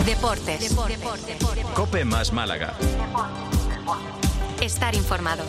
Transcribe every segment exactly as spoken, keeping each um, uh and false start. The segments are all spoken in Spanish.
Deportes. Deportes. Deportes. Deportes. COPE más Málaga. Estar informado.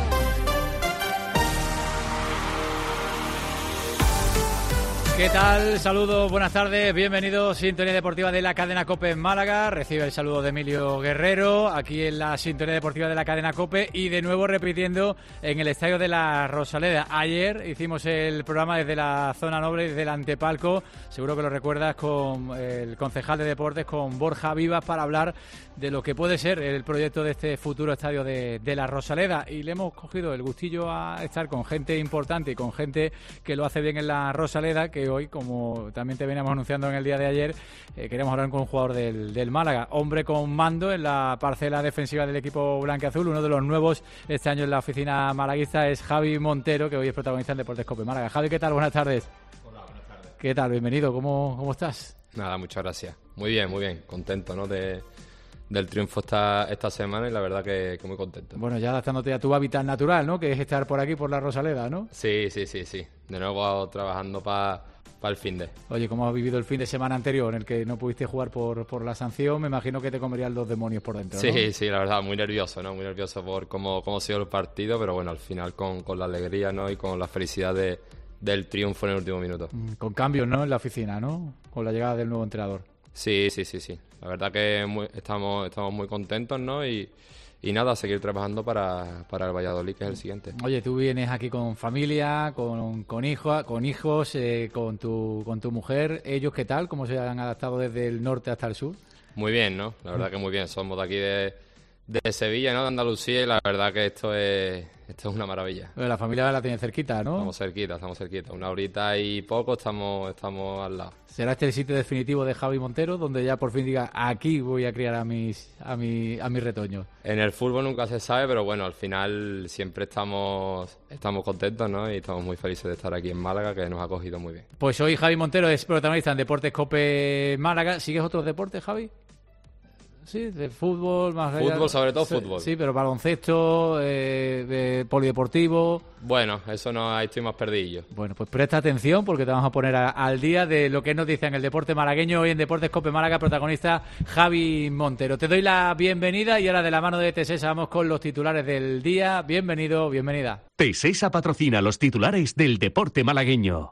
¿Qué tal? Saludos, buenas tardes, bienvenidos. Sintonía Deportiva de la cadena COPE en Málaga. Recibe el saludo de Emilio Guerrero, aquí en la Sintonía Deportiva de la cadena COPE y de nuevo repitiendo en el estadio de la Rosaleda. Ayer hicimos el programa desde la zona noble, desde el antepalco, seguro que lo recuerdas, con el concejal de deportes, con Borja Vivas, para hablar de lo que puede ser el proyecto de este futuro estadio de, de la Rosaleda. Y le hemos cogido el gustillo a estar con gente importante y con gente que lo hace bien en la Rosaleda, que hoy, como también te veníamos anunciando en el día de ayer, eh, queremos hablar con un jugador del, del Málaga, hombre con mando en la parcela defensiva del equipo blanquiazul. Uno de los nuevos este año en la oficina malaguista es Javi Montero, que hoy es protagonista en Deportes COPE Málaga. Javi, ¿qué tal? Buenas tardes. Hola, buenas tardes. ¿Qué tal? Bienvenido. ¿Cómo, cómo estás? Nada, muchas gracias. Muy bien, muy bien. Contento, ¿no? De, del triunfo esta, esta semana y la verdad que, que muy contento. Bueno, ya adaptándote a tu hábitat natural, ¿no? Que es estar por aquí, por la Rosaleda, ¿no? Sí, sí, sí, sí. De nuevo trabajando para pa el fin de. Oye, ¿cómo has vivido el fin de semana anterior en el que no pudiste jugar por, por la sanción? Me imagino que te comerían los demonios por dentro, ¿no? Sí, sí, la verdad, muy nervioso, ¿no? Muy nervioso por cómo, cómo ha sido el partido, pero bueno, al final con, con la alegría, ¿no? Y con la felicidad de, del triunfo en el último minuto. Con cambios, ¿no? En la oficina, ¿no? Con la llegada del nuevo entrenador. Sí, sí, sí, sí. La verdad que muy, estamos, estamos muy contentos, ¿no? Y, y nada, seguir trabajando para, para el Valladolid, que es el siguiente. Oye, tú vienes aquí con familia, con, con, hijo, con hijos, eh, con, tu, con tu mujer. ¿Ellos qué tal? ¿Cómo se han adaptado desde el norte hasta el sur? Muy bien, ¿no? La verdad que muy bien. Somos de aquí de, de Sevilla, ¿no? De Andalucía, y la verdad que esto es, esto es una maravilla. Bueno, la familia la tiene cerquita, ¿no? Estamos cerquita, estamos cerquita. Una horita y poco estamos, estamos al lado. ¿Será este el sitio definitivo de Javi Montero, donde ya por fin diga, aquí voy a criar a mis a mi, a mis retoños? En el fútbol nunca se sabe, pero bueno, al final siempre estamos estamos contentos, ¿no? Y estamos muy felices de estar aquí en Málaga, que nos ha acogido muy bien. Pues hoy Javi Montero es protagonista en Deportes COPE Málaga. ¿Sigues otros deportes, Javi? Sí, de fútbol, más Fútbol, allá. sobre todo sí, fútbol. Sí, pero baloncesto, eh, de polideportivo. Bueno, eso no, ahí estoy más perdido. Bueno, pues presta atención porque te vamos a poner a, al día de lo que nos dice en el deporte malagueño. Hoy en Deportes COPE Málaga, protagonista Javi Montero. Te doy la bienvenida y ahora de la mano de Tesesa vamos con los titulares del día. Bienvenido, bienvenida. Tesesa patrocina los titulares del deporte malagueño.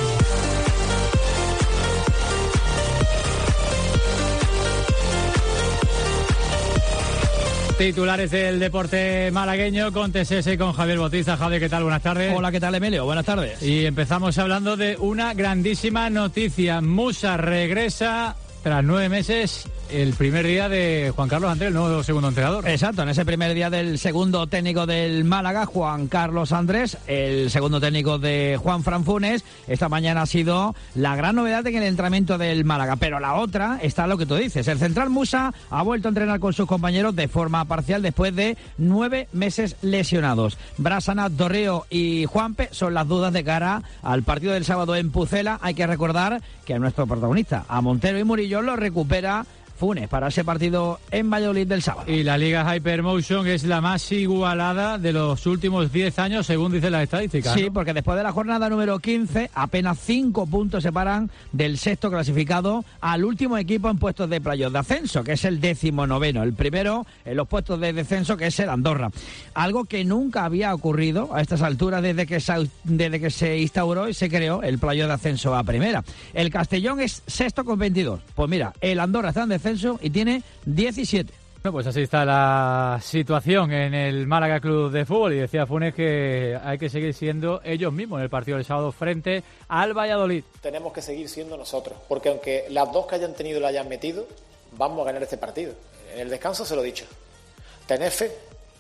Titulares del deporte malagueño con T S S y con Javier Bautista. Javier, ¿qué tal? Buenas tardes. Hola, ¿qué tal, Emilio? Buenas tardes. Y empezamos hablando de una grandísima noticia. Musa regresa tras nueve meses, el primer día de Juan Carlos Andrés, el nuevo segundo entrenador. Exacto, en ese primer día del segundo técnico del Málaga, Juan Carlos Andrés, el segundo técnico de Juan Fran Funes. Esta mañana ha sido la gran novedad en el entrenamiento del Málaga, pero la otra está lo que tú dices. El central Musa ha vuelto a entrenar con sus compañeros de forma parcial después de nueve meses lesionados. Brasana, Dorreo y Juanpe son las dudas de cara al partido del sábado en Pucela. Hay que recordar que a nuestro protagonista, a Montero y Murillo, lo recupera Funes para ese partido en Valladolid del sábado. Y la Liga Hypermotion es la más igualada de los últimos diez años, según dicen las estadísticas. Sí, ¿no? Porque después de la jornada número quince, apenas cinco puntos separan del sexto clasificado al último equipo en puestos de playoff de ascenso, que es el décimo noveno. El primero en los puestos de descenso, que es el Andorra. Algo que nunca había ocurrido a estas alturas desde que se, desde que se instauró y se creó el playoff de ascenso a primera. El Castellón es sexto con veintidós. Pues mira, el Andorra está en descenso y tiene diecisiete. Bueno, pues así está la situación en el Málaga Club de Fútbol, y decía Funes que hay que seguir siendo ellos mismos en el partido del sábado frente al Valladolid. Tenemos que seguir siendo nosotros, porque aunque las dos que hayan tenido la hayan metido, vamos a ganar este partido. En el descanso se lo he dicho. Tened fe,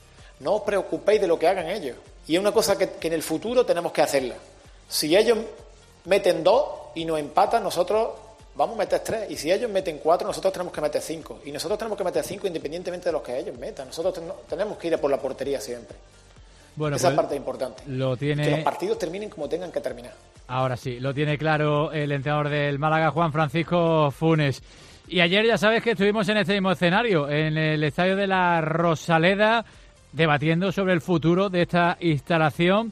no os preocupéis de lo que hagan ellos. Y es una cosa que, que en el futuro tenemos que hacerla. Si ellos meten dos y nos empatan, nosotros vamos a meter tres, y si ellos meten cuatro, nosotros tenemos que meter cinco, y nosotros tenemos que meter cinco independientemente de los que ellos metan. Nosotros ten- tenemos que ir a por la portería siempre. Bueno, Esa pues parte es importante. Lo tiene... Que los partidos terminen como tengan que terminar. Ahora sí, lo tiene claro el entrenador del Málaga, Juan Francisco Funes. Y ayer ya sabes que estuvimos en este mismo escenario, en el estadio de la Rosaleda, debatiendo sobre el futuro de esta instalación.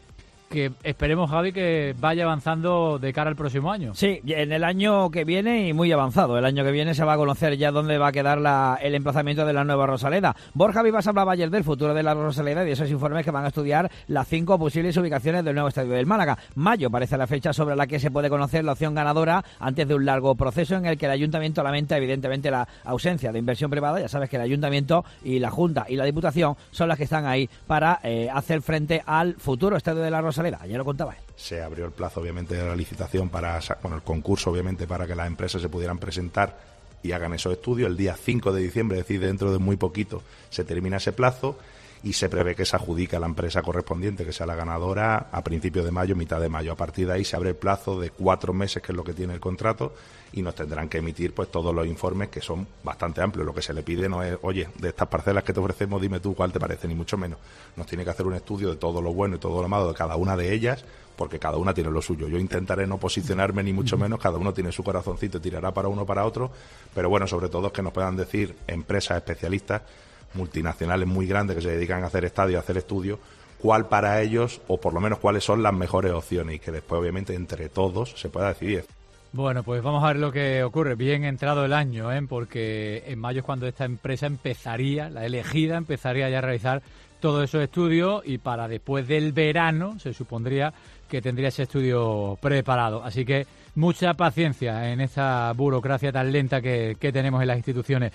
que esperemos, Javi, que vaya avanzando de cara al próximo año. Sí, en el año que viene y muy avanzado. El año que viene se va a conocer ya dónde va a quedar la, el emplazamiento de la nueva Rosaleda. Borja Vivas hablaba ayer del futuro de la Rosaleda y de esos informes que van a estudiar las cinco posibles ubicaciones del nuevo estadio del Málaga. Mayo parece la fecha sobre la que se puede conocer la opción ganadora antes de un largo proceso en el que el Ayuntamiento lamenta evidentemente la ausencia de inversión privada. Ya sabes que el Ayuntamiento y la Junta y la Diputación son las que están ahí para eh, hacer frente al futuro estadio de la Rosaleda. Ayer lo contaba él. Se abrió el plazo, obviamente, de la licitación para, bueno, el concurso, obviamente, para que las empresas se pudieran presentar y hagan esos estudios. El día cinco de diciembre, es decir, dentro de muy poquito, se termina ese plazo y se prevé que se adjudique a la empresa correspondiente, que sea la ganadora, a principios de mayo, mitad de mayo. A partir de ahí se abre el plazo de cuatro meses, que es lo que tiene el contrato, y nos tendrán que emitir pues todos los informes, que son bastante amplios. Lo que se le pide no es, oye, de estas parcelas que te ofrecemos, dime tú cuál te parece, ni mucho menos. Nos tiene que hacer un estudio de todo lo bueno y todo lo malo de cada una de ellas, porque cada una tiene lo suyo. Yo intentaré no posicionarme ni mucho menos, cada uno tiene su corazoncito y tirará para uno o para otro, pero bueno, sobre todo es que nos puedan decir empresas especialistas, multinacionales muy grandes que se dedican a hacer estadios, a hacer estudios, cuál para ellos, o por lo menos cuáles son las mejores opciones, y que después obviamente entre todos se pueda decidir. Bueno, pues vamos a ver lo que ocurre. Bien entrado el año, ¿eh? Porque en mayo es cuando esta empresa empezaría, la elegida, empezaría ya a realizar todos esos estudios, y para después del verano se supondría que tendría ese estudio preparado. Así que mucha paciencia en esta burocracia tan lenta que, que tenemos en las instituciones.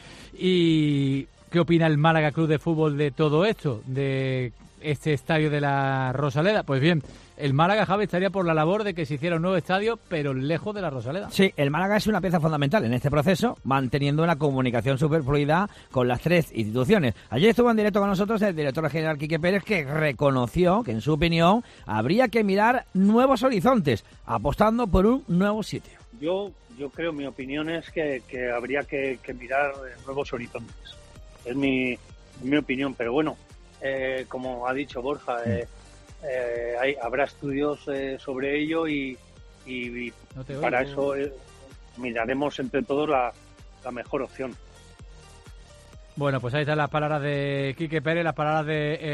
Y ¿qué opina el Málaga Club de Fútbol de todo esto, de este estadio de la Rosaleda? Pues bien, el Málaga, Javi, estaría por la labor de que se hiciera un nuevo estadio, pero lejos de la Rosaleda. Sí, el Málaga es una pieza fundamental en este proceso, manteniendo una comunicación superfluida con las tres instituciones. Ayer estuvo en directo con nosotros el director general Quique Pérez, que reconoció que, en su opinión, habría que mirar nuevos horizontes, apostando por un nuevo sitio. Yo, yo creo, mi opinión es que, que habría que, que mirar nuevos horizontes. Es mi, mi opinión, pero bueno, eh, como ha dicho Borja, eh, eh, hay, habrá estudios eh, sobre ello y, y, y no para oigo. eso eh, miraremos entre todos la, la mejor opción. Bueno, pues ahí están las palabras de Quique Pérez, las palabras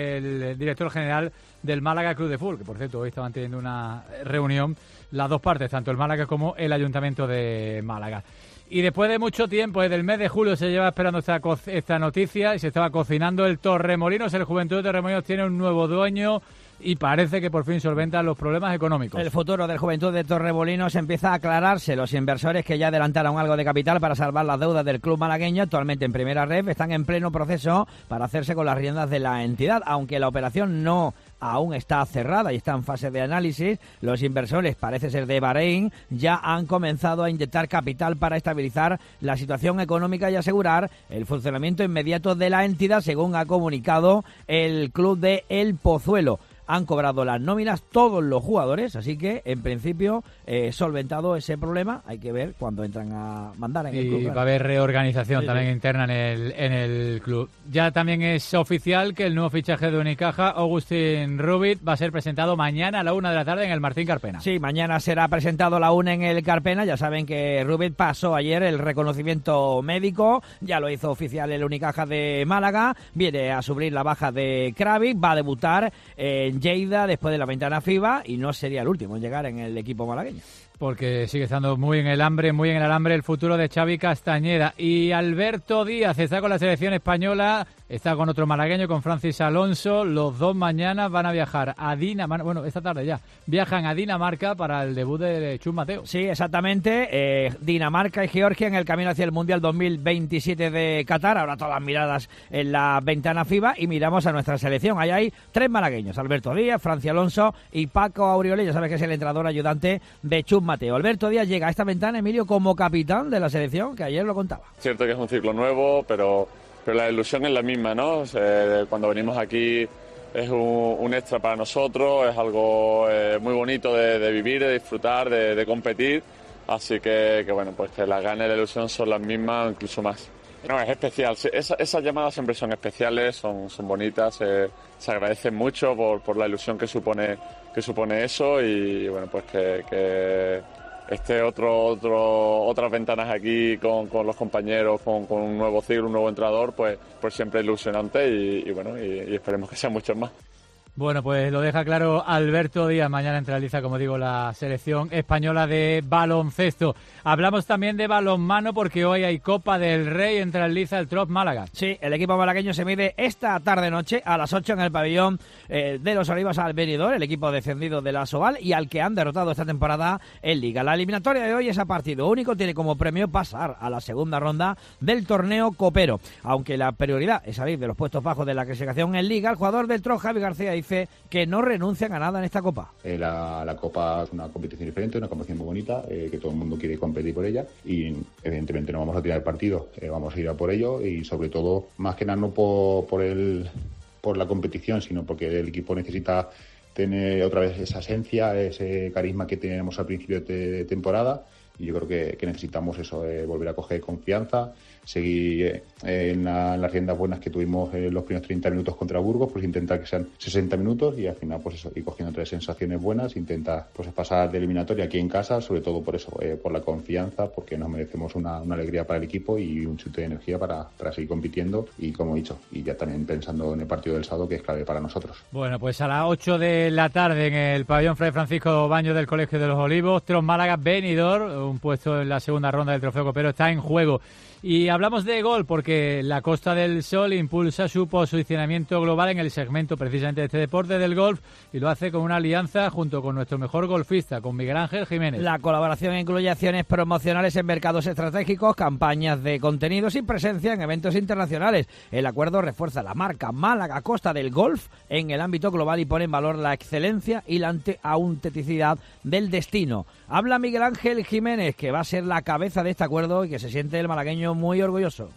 del director general del Málaga Club de Fútbol, que por cierto hoy estaban teniendo una reunión las dos partes, tanto el Málaga como el Ayuntamiento de Málaga. Y después de mucho tiempo, desde el mes de julio se lleva esperando esta, esta noticia y se estaba cocinando el Torremolinos. El Juventud de Torremolinos tiene un nuevo dueño y parece que por fin solventan los problemas económicos. El futuro del Juventud de Torremolinos empieza a aclararse. Los inversores, que ya adelantaron algo de capital para salvar las deudas del club malagueño, actualmente en primera red, están en pleno proceso para hacerse con las riendas de la entidad. Aunque la operación no aún está cerrada y está en fase de análisis, los inversores, parece ser de Bahrein, ya han comenzado a inyectar capital para estabilizar la situación económica y asegurar el funcionamiento inmediato de la entidad, según ha comunicado el club de El Pozuelo. Han cobrado las nóminas todos los jugadores, así que en principio eh, solventado ese problema. Hay que ver cuándo entran a mandar en el club. Y va a haber reorganización sí, también sí. interna en el, en el club. Ya también es oficial que el nuevo fichaje de Unicaja, Agustín Rubit, va a ser presentado mañana a la una de la tarde en el Martín Carpena. Sí, mañana será presentado a la una en el Carpena. Ya saben que Rubit pasó ayer el reconocimiento médico, ya lo hizo oficial el Unicaja de Málaga, viene a suplir la baja de Kravic, va a debutar en Lleida después de la ventana FIBA y no sería el último en llegar en el equipo malagueño. Porque sigue estando muy en el hambre, muy en el alambre el futuro de Xavi Castañeda. Y Alberto Díaz está con la selección española, está con otro malagueño, con Francis Alonso. Los dos mañana van a viajar a Dinamarca, bueno, esta tarde ya, viajan a Dinamarca para el debut de Chus Mateo. Sí, exactamente, eh, Dinamarca y Georgia en el camino hacia el Mundial dos mil veintisiete de Qatar. Ahora todas las miradas en la ventana FIBA y miramos a nuestra selección. Ahí hay tres malagueños, Alberto Díaz, Francis Alonso y Paco Aureole, ya sabes que es el entrenador ayudante de Chus Mateo. Alberto Díaz llega a esta ventana, Emilio, como capitán de la selección, que ayer lo contaba. Cierto que es un ciclo nuevo, pero, pero la ilusión es la misma, ¿no? O sea, cuando venimos aquí es un, un extra para nosotros, es algo eh, muy bonito de, de vivir, de disfrutar, de, de competir. Así que, que, bueno, pues que las ganas y la ilusión son las mismas, incluso más. No, es especial. Esa, esas llamadas siempre son especiales, son, son bonitas, eh, se agradecen mucho por, por la ilusión que supone que supone eso y bueno, pues que, que este otro, otro otras ventanas aquí con, con los compañeros, con, con un nuevo ciclo, un nuevo entrenador, pues, pues siempre ilusionante y, y bueno, y, y esperemos que sean muchos más. Bueno, pues lo deja claro Alberto Díaz. Mañana entraliza, como digo, la selección española de baloncesto. Hablamos también de balonmano porque hoy hay Copa del Rey, entraliza el Trof Málaga. Sí, el equipo malagueño se mide esta tarde-noche a las ocho en el pabellón eh, de los Olivos al Benidorm, el equipo descendido de la Sobal y al que han derrotado esta temporada en Liga. La eliminatoria de hoy es a partido único, tiene como premio pasar a la segunda ronda del torneo copero. Aunque la prioridad es salir de los puestos bajos de la clasificación en Liga, el jugador del Trof, Javi García, dice que no renuncian a nada en esta Copa. Eh, la, la Copa es una competición diferente, una competición muy bonita, eh, que todo el mundo quiere competir por ella y evidentemente no vamos a tirar el partido, eh, vamos a ir a por ello y sobre todo, más que nada no por, por, el, por la competición, sino porque el equipo necesita tener otra vez esa esencia, ese carisma que teníamos al principio de temporada y yo creo que, que necesitamos eso, eh, volver a coger confianza, seguir eh, en, la, en las riendas buenas que tuvimos en los primeros treinta minutos contra Burgos, pues intentar que sean sesenta minutos y al final pues eso, ir cogiendo tres sensaciones buenas, intentar pues pasar de eliminatoria aquí en casa, sobre todo por eso, eh, por la confianza, porque nos merecemos una, una alegría para el equipo y un chute de energía para, para seguir compitiendo y como he dicho, y ya también pensando en el partido del sábado que es clave para nosotros. Bueno, pues a las ocho de la tarde en el pabellón Fray Francisco Baños del Colegio de los Olivos, Trof Málaga Benidorm, un puesto en la segunda ronda del Trofeo Copero está en juego. Y hablamos de gol porque la Costa del Sol impulsa su posicionamiento global en el segmento precisamente de este deporte del golf y lo hace con una alianza junto con nuestro mejor golfista, con Miguel Ángel Jiménez. La colaboración incluye acciones promocionales en mercados estratégicos, campañas de contenidos y presencia en eventos internacionales. El acuerdo refuerza la marca Málaga Costa del Golf en el ámbito global y pone en valor la excelencia y la autenticidad del destino. Habla Miguel Ángel Jiménez, que va a ser la cabeza de este acuerdo y que se siente el malagueño muy orgulloso.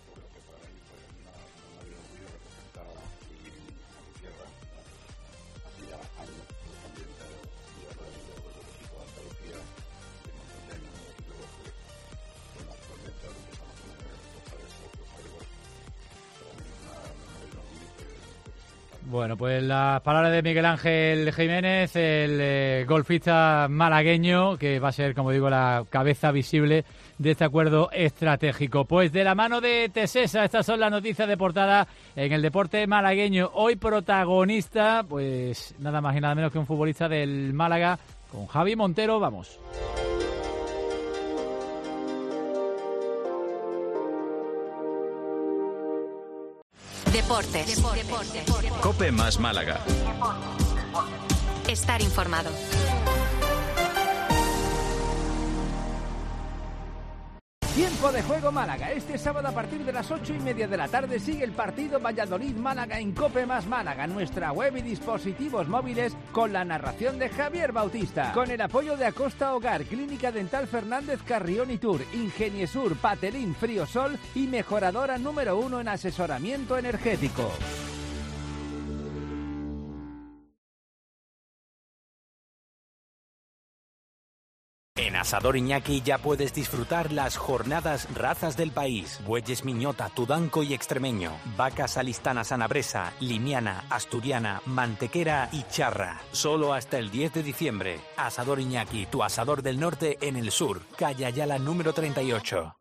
Bueno, pues las palabras de Miguel Ángel Jiménez, el eh, golfista malagueño, que va a ser, como digo, la cabeza visible de este acuerdo estratégico. Pues de la mano de Tesesa, estas son las noticias de portada en el deporte malagueño. Hoy protagonista, pues nada más y nada menos que un futbolista del Málaga, con Javi Montero. Vamos. Deportes. Deportes. Cope más Málaga. Estar informado. Tiempo de juego Málaga. Este sábado a partir de las ocho y media de la tarde sigue el partido Valladolid-Málaga en Cope más Málaga, nuestra web y dispositivos móviles con la narración de Javier Bautista. Con el apoyo de Acosta Hogar, Clínica Dental Fernández Carrión y Tour, Ingeniesur, Patelín, Friosol y mejoradora número uno en asesoramiento energético. En Asador Iñaki ya puedes disfrutar las jornadas razas del país. Bueyes Miñota, Tudanco y Extremeño. Vacas Alistana Sanabresa, Limiana, Asturiana, Mantequera y Charra. Solo hasta el diez de diciembre. Asador Iñaki, tu asador del norte en el sur. Calle Ayala número treinta y ocho.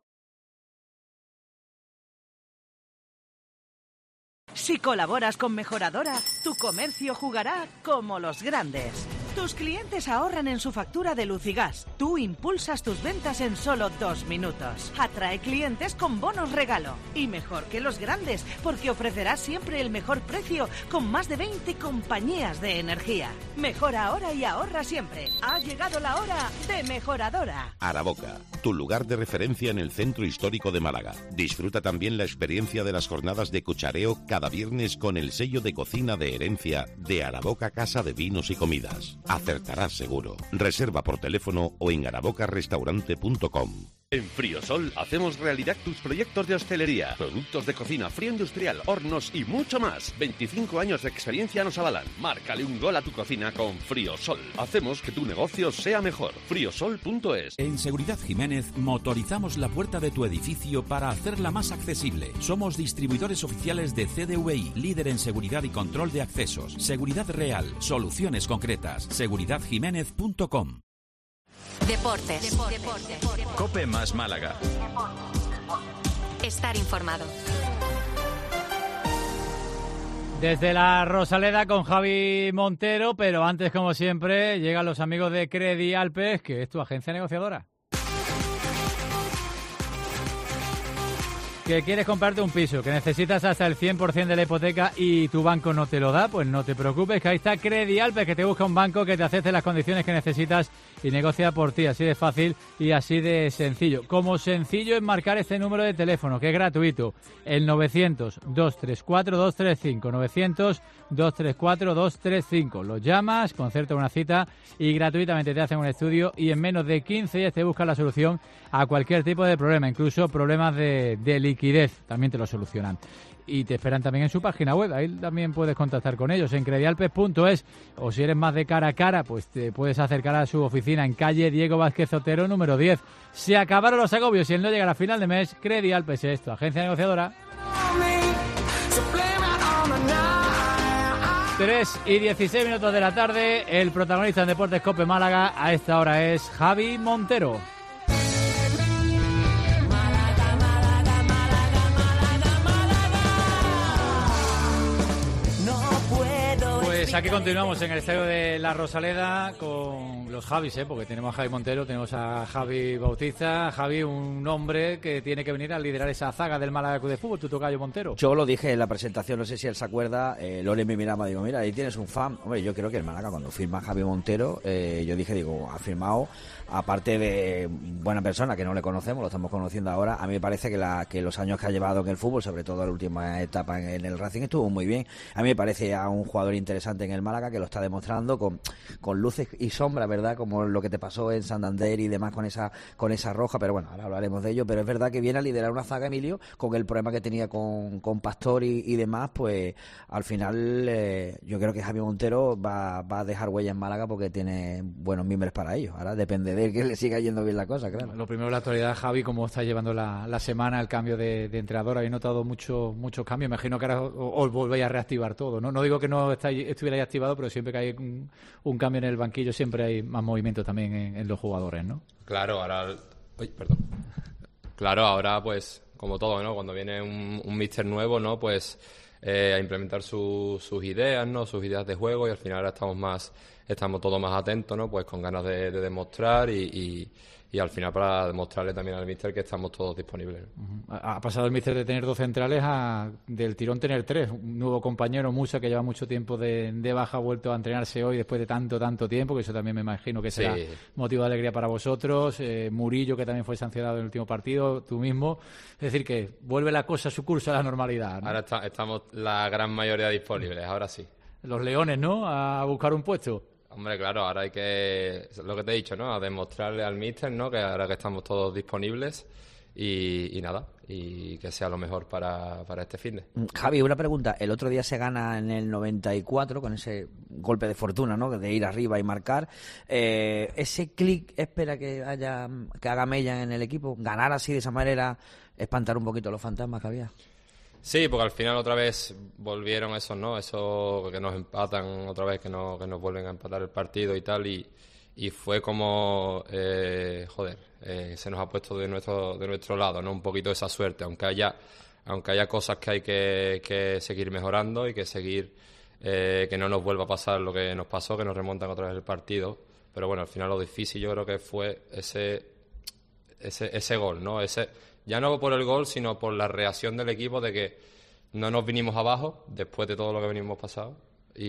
Si colaboras con Mejoradora, tu comercio jugará como los grandes. Tus clientes ahorran en su factura de luz y gas. Tú impulsas tus ventas en solo dos minutos. Atrae clientes con bonos regalo. Y mejor que los grandes, porque ofrecerás siempre el mejor precio con más de veinte compañías de energía. Mejora ahora y ahorra siempre. Ha llegado la hora de Mejoradora. Araboca, tu lugar de referencia en el centro histórico de Málaga. Disfruta también la experiencia de las jornadas de cuchareo cada viernes con el sello de cocina de herencia de Araboca Casa de Vinos y Comidas. Acertarás seguro. Reserva por teléfono o en araboca restaurante punto com. En Friosol hacemos realidad tus proyectos de hostelería, productos de cocina, frío industrial, hornos y mucho más. veinticinco años de experiencia nos avalan. Márcale un gol a tu cocina con Friosol. Hacemos que tu negocio sea mejor. friosol punto es. En Seguridad Jiménez motorizamos la puerta de tu edificio para hacerla más accesible. Somos distribuidores oficiales de C D V I, líder en seguridad y control de accesos. Seguridad real, soluciones concretas. seguridad jiménez punto com. Deportes. Deportes. Cope más Málaga. Estar informado. Desde la Rosaleda con Javi Montero, pero antes, como siempre, llegan los amigos de Credi Alpes, que es tu agencia negociadora. ¿Que quieres comprarte un piso, que necesitas hasta el cien por ciento de la hipoteca y tu banco no te lo da? Pues no te preocupes, que ahí está Credi Alpes, que te busca un banco que te acepte las condiciones que necesitas y negocia por ti, así de fácil y así de sencillo. Como sencillo es marcar este número de teléfono, que es gratuito, el novecientos, dos tres cuatro, dos tres cinco, novecientos, dos tres cuatro, dos tres cinco. Lo llamas, concerta una cita y gratuitamente te hacen un estudio y en menos de quince días te buscan la solución a cualquier tipo de problema, incluso problemas de, de liquidez, también te lo solucionan. Y te esperan también en su página web, ahí también puedes contactar con ellos en credialpes punto es, o si eres más de cara a cara, pues te puedes acercar a su oficina en calle Diego Vázquez Otero número diez. Se acabaron los agobios y el no llegar a final de mes, Credi Alpes es tu agencia negociadora. tres y dieciséis minutos de la tarde, el protagonista en Deportes COPE Málaga a esta hora es Javi Montero. Pues aquí continuamos en el estadio de la Rosaleda con los Javis, ¿eh? Porque tenemos a Javi Montero, tenemos a Javi Bautista. Javi, un hombre que tiene que venir a liderar esa zaga del Málaga Club de Fútbol, tu tocayo Montero. Yo lo dije en la presentación, no sé si él se acuerda, eh, Lore me miraba, digo, mira, ahí tienes un fan. Hombre, yo creo que el Málaga cuando firma a Javi Montero, eh, yo dije, digo, ha firmado, aparte de buena persona, que no le conocemos, lo estamos conociendo ahora, a mí me parece que, la, que los años que ha llevado en el fútbol, sobre todo la última etapa en, en el Racing, estuvo muy bien. A mí me parece a un jugador interesante en el Málaga, que lo está demostrando con, con luces y sombras, ¿verdad? Como lo que te pasó en Santander y demás con esa con esa roja, pero bueno, ahora hablaremos de ello, pero es verdad que viene a liderar una zaga, Emilio, con el problema que tenía con, con Pastor y, y demás, pues al final eh, yo creo que Javi Montero va, va a dejar huella en Málaga porque tiene buenos miembros para ello. Ahora depende de él que le siga yendo bien la cosa, claro. Lo primero, la actualidad, Javi, ¿cómo está llevando la, la semana, el cambio de, de entrenador? ¿Habéis notado muchos muchos cambios? Me imagino que ahora os, os volvéis a reactivar todo, ¿no? No digo que no estáis, estuvierais activados, pero siempre que hay un, un cambio en el banquillo siempre hay más movimiento también en, en los jugadores, ¿no? Claro, ahora... Uy, perdón. Claro, ahora pues, como todo, ¿no? Cuando viene un, un míster nuevo, ¿no? Pues eh, a implementar su, sus ideas, ¿no? Sus ideas de juego, y al final ahora estamos más, estamos todos más atentos, ¿no? Pues con ganas de, de demostrar y... y y al final para demostrarle también al míster que estamos todos disponibles. Uh-huh. Ha pasado el míster de tener dos centrales a del tirón tener tres. Un nuevo compañero, Musa, que lleva mucho tiempo de, de baja, ha vuelto a entrenarse hoy después de tanto, tanto tiempo, que eso también me imagino que será sí. motivo de alegría para vosotros. Eh, Murillo, que también fue sancionado en el último partido, tú mismo. Es decir, que vuelve la cosa a su curso, a la normalidad, ¿no? Ahora está, estamos la gran mayoría disponibles, ahora sí. Los Leones, ¿no? A buscar un puesto. Hombre, claro, ahora hay que, lo que te he dicho, ¿no? A demostrarle al míster, ¿no? Que ahora que estamos todos disponibles y, y nada, y que sea lo mejor para, para este finde. Javi, una pregunta. El otro día se gana en el noventa y cuatro con ese golpe de fortuna, ¿no? De ir arriba y marcar. Eh, ¿Ese clic espera que haya, que haga mella en el equipo? ¿Ganar así de esa manera, espantar un poquito los fantasmas que había? Sí, porque al final otra vez volvieron esos, ¿no? Esos que nos empatan otra vez, que, no, que nos vuelven a empatar el partido y tal, y, y fue como, eh, joder, eh, se nos ha puesto de nuestro de nuestro lado, ¿no? Un poquito esa suerte, aunque haya aunque haya cosas que hay que, que seguir mejorando y que seguir, eh, que no nos vuelva a pasar lo que nos pasó, que nos remontan otra vez el partido, pero bueno, al final lo difícil yo creo que fue ese ese, ese gol, ¿no? Ese... Ya no por el gol, sino por la reacción del equipo de que no nos vinimos abajo después de todo lo que venimos pasado y,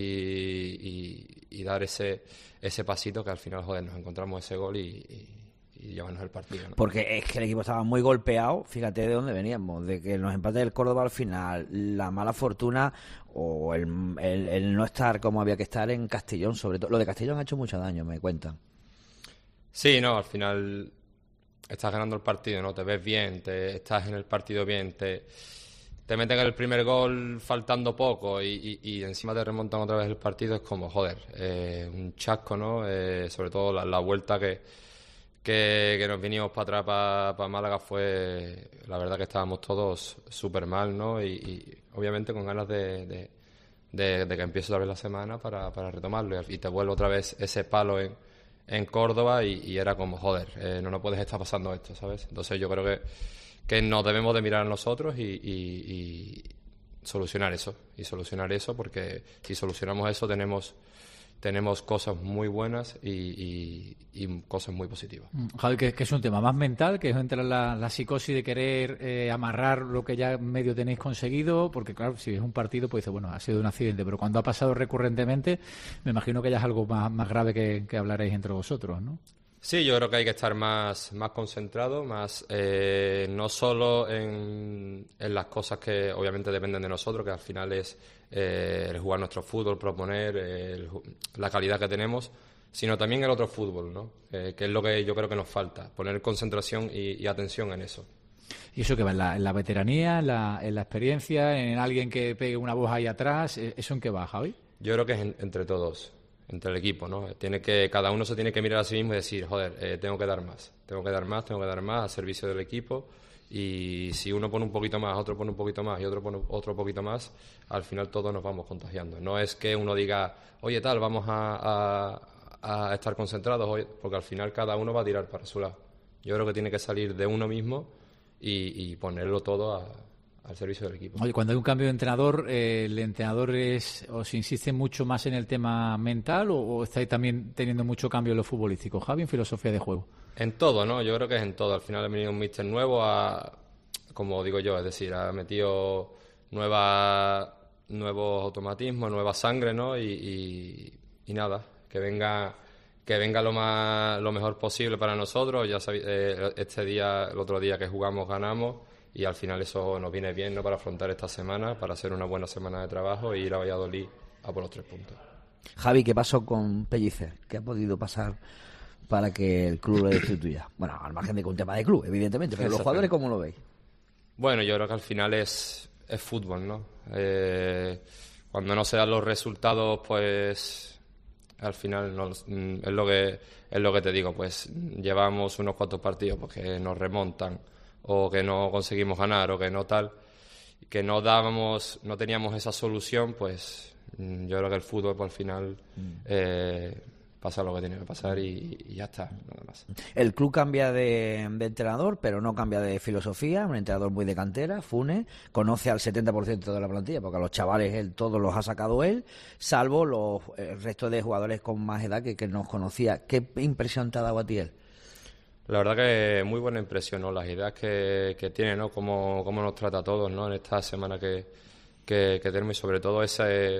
y, y dar ese ese pasito que al final, joder, nos encontramos ese gol y, y, y llevarnos el partido, ¿no? Porque es que el equipo estaba muy golpeado, fíjate de dónde veníamos, de que nos empate el Córdoba al final, la mala fortuna o el, el, el no estar como había que estar en Castellón, sobre todo. Lo de Castellón ha hecho mucho daño, me cuentan. Sí, no, al final... Estás ganando el partido, ¿no? Te ves bien, te estás en el partido bien, te, te meten el primer gol faltando poco y, y, y encima te remontan otra vez el partido. Es como, joder, eh, un chasco, ¿no? Eh, sobre todo la, la vuelta que, que, que nos vinimos para atrás, para, para Málaga, fue... La verdad que estábamos todos súper mal, ¿no? Y, y obviamente con ganas de, de, de, de que empiece otra vez la semana para, para retomarlo. Y te vuelve otra vez ese palo en... en Córdoba y, y era como, joder, eh, no nos puedes estar pasando esto, ¿sabes? Entonces yo creo que, que nos debemos de mirar a nosotros y, y, y, solucionar eso, y solucionar eso porque si solucionamos eso tenemos... tenemos cosas muy buenas y, y, y cosas muy positivas. Javi, que, que es un tema más mental, que es entrar la, la psicosis de querer eh, amarrar lo que ya medio tenéis conseguido, porque claro, si es un partido, pues dice, bueno, ha sido un accidente, pero cuando ha pasado recurrentemente, me imagino que ya es algo más, más grave que, que hablaréis entre vosotros, ¿no? Sí, yo creo que hay que estar más, más concentrado, más eh, no solo en, en las cosas que obviamente dependen de nosotros, que al final es eh, el jugar nuestro fútbol, proponer, el, la calidad que tenemos, sino también el otro fútbol, ¿no? Eh, que es lo que yo creo que nos falta, poner concentración y, y atención en eso. ¿Y eso qué va? ¿En la, en la veteranía, en la, en la experiencia, en alguien que pegue una voz ahí atrás? ¿Eso en qué va, Javi? Yo creo que es en, entre todos. Entre el equipo, ¿no? Tiene que, cada uno se tiene que mirar a sí mismo y decir, joder, eh, tengo que dar más, tengo que dar más, tengo que dar más al servicio del equipo, y si uno pone un poquito más, otro pone un poquito más y otro pone otro poquito más, al final todos nos vamos contagiando. No es que uno diga, oye tal, vamos a, a, a estar concentrados hoy, porque al final cada uno va a tirar para su lado. Yo creo que tiene que salir de uno mismo y, y ponerlo todo a... al servicio del equipo. Oye, cuando hay un cambio de entrenador, eh, ¿el entrenador es, os insiste mucho más en el tema mental o, o estáis también teniendo mucho cambio en lo futbolístico, Javi, en filosofía de juego? En todo, ¿no? Yo creo que es en todo. Al final ha venido un míster nuevo, a, como digo yo, es decir, ha metido nueva, nuevos automatismos, nueva sangre, ¿no? Y, y, y nada, que venga... que venga lo más lo mejor posible para nosotros. Ya sabéis, eh, este día, el otro día que jugamos, ganamos. Y al final eso nos viene bien, ¿no? Para afrontar esta semana, para hacer una buena semana de trabajo y ir a Valladolid a por los tres puntos. Javi, ¿qué pasó con Pellicer? ¿Qué ha podido pasar para que el club lo destituya? Bueno, al margen de que un tema de club, evidentemente, pero los jugadores, ¿cómo lo veis? Bueno, yo creo que al final es, es fútbol, ¿no? Eh, cuando no se dan los resultados, pues al final no, es lo que es lo que te digo, pues llevamos unos cuantos partidos porque nos remontan, o que no conseguimos ganar, o que no tal, que no dábamos, no teníamos esa solución, pues yo creo que el fútbol, pues, al final eh, pasa lo que tiene que pasar y, y ya está, nada más. El club cambia de, de entrenador, pero no cambia de filosofía, un entrenador muy de cantera, Funes, conoce al setenta por ciento de la plantilla, porque a los chavales él todos los ha sacado él, salvo los, el resto de jugadores con más edad que, que nos conocía. ¿Qué impresión te ha dado a ti él? La verdad que muy buena impresión, ¿no? Las ideas que, que tiene, ¿no? Cómo, cómo nos trata a todos, ¿no? En esta semana que, que, que tenemos, y sobre todo ese,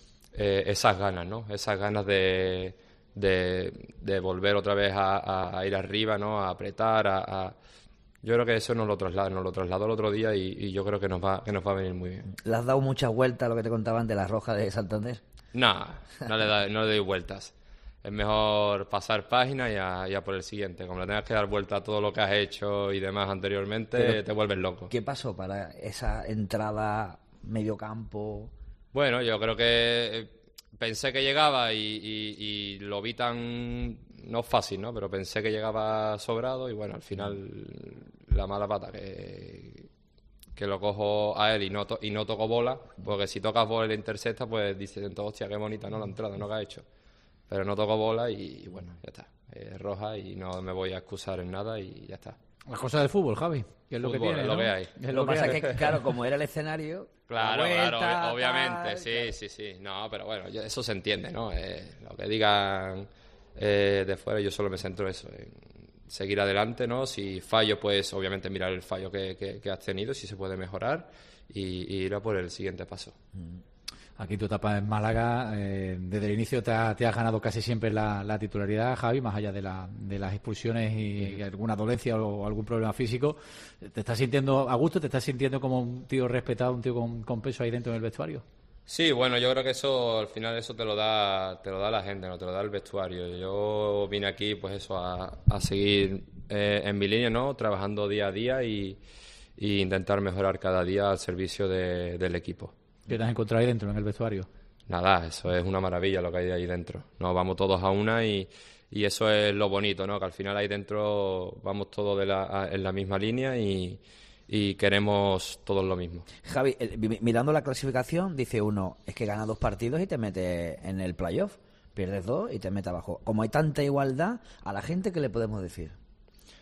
eh, esas ganas, ¿no? Esas ganas de, de, de volver otra vez a, a, a ir arriba, ¿no? A apretar, a, a... Yo creo que eso nos lo trasladó, nos lo trasladó el otro día y, y yo creo que nos va que nos va a venir muy bien. ¿Le has dado muchas vueltas a lo que te contaban de la Roja de Santander? No, no le, da, no le doy vueltas. Es mejor pasar página y a, y a por el siguiente. Como le tengas que dar vuelta a todo lo que has hecho y demás anteriormente, pero te vuelves loco. ¿Qué pasó para esa entrada medio campo? Bueno, yo creo que pensé que llegaba y, y, y lo vi tan... no fácil, ¿no? Pero pensé que llegaba sobrado y bueno, al final la mala pata que... que lo cojo a él y no, to- y no toco bola, porque si tocas bola y le intercepta, pues dicen, hostia, qué bonita, ¿no? La entrada, ¿no? Que ha hecho. Pero no toco bola y, y bueno, ya está. Es roja y no me voy a excusar en nada y ya está. Las cosas del fútbol, Javi, que es lo fútbol, que tiene, es ¿no? lo que hay. Es lo que pasa es que, claro, como era el escenario... Claro, vuelta, claro, obviamente, tal, sí, claro. sí, sí. No, pero bueno, yo- eso se entiende, ¿no? Eh, lo que digan eh, de fuera, yo solo me centro en eso, en seguir adelante, ¿no? Si fallo, pues obviamente mirar el fallo que, que, que has tenido, si se puede mejorar y, y ir a por el siguiente paso. Aquí tu etapa en Málaga, eh, desde el inicio te, ha- te has ganado casi siempre la, la titularidad, Javi, más allá de, la, de las expulsiones y, y alguna dolencia o algún problema físico. ¿Te estás sintiendo a gusto? ¿Te estás sintiendo como un tío respetado, un tío con, con peso ahí dentro del vestuario? Sí, bueno, yo creo que eso, al final eso te lo da, te lo da la gente, no te lo da el vestuario. Yo vine aquí, pues eso, a, a seguir eh, en mi línea, ¿no? Trabajando día a día y, y intentar mejorar cada día al servicio de, del equipo. ¿Qué te has encontrado ahí dentro, en el vestuario? Nada, eso es una maravilla lo que hay ahí dentro. Nos vamos todos a una y, y eso es lo bonito, ¿no? Que al final ahí dentro vamos todos de la, a- en la misma línea y, y queremos todos lo mismo. Javi, el- mi- mirando la clasificación, dice uno, es que gana dos partidos y te mete en el playoff. Pierdes dos y te mete abajo. Como hay tanta igualdad, a la gente, ¿qué le podemos decir?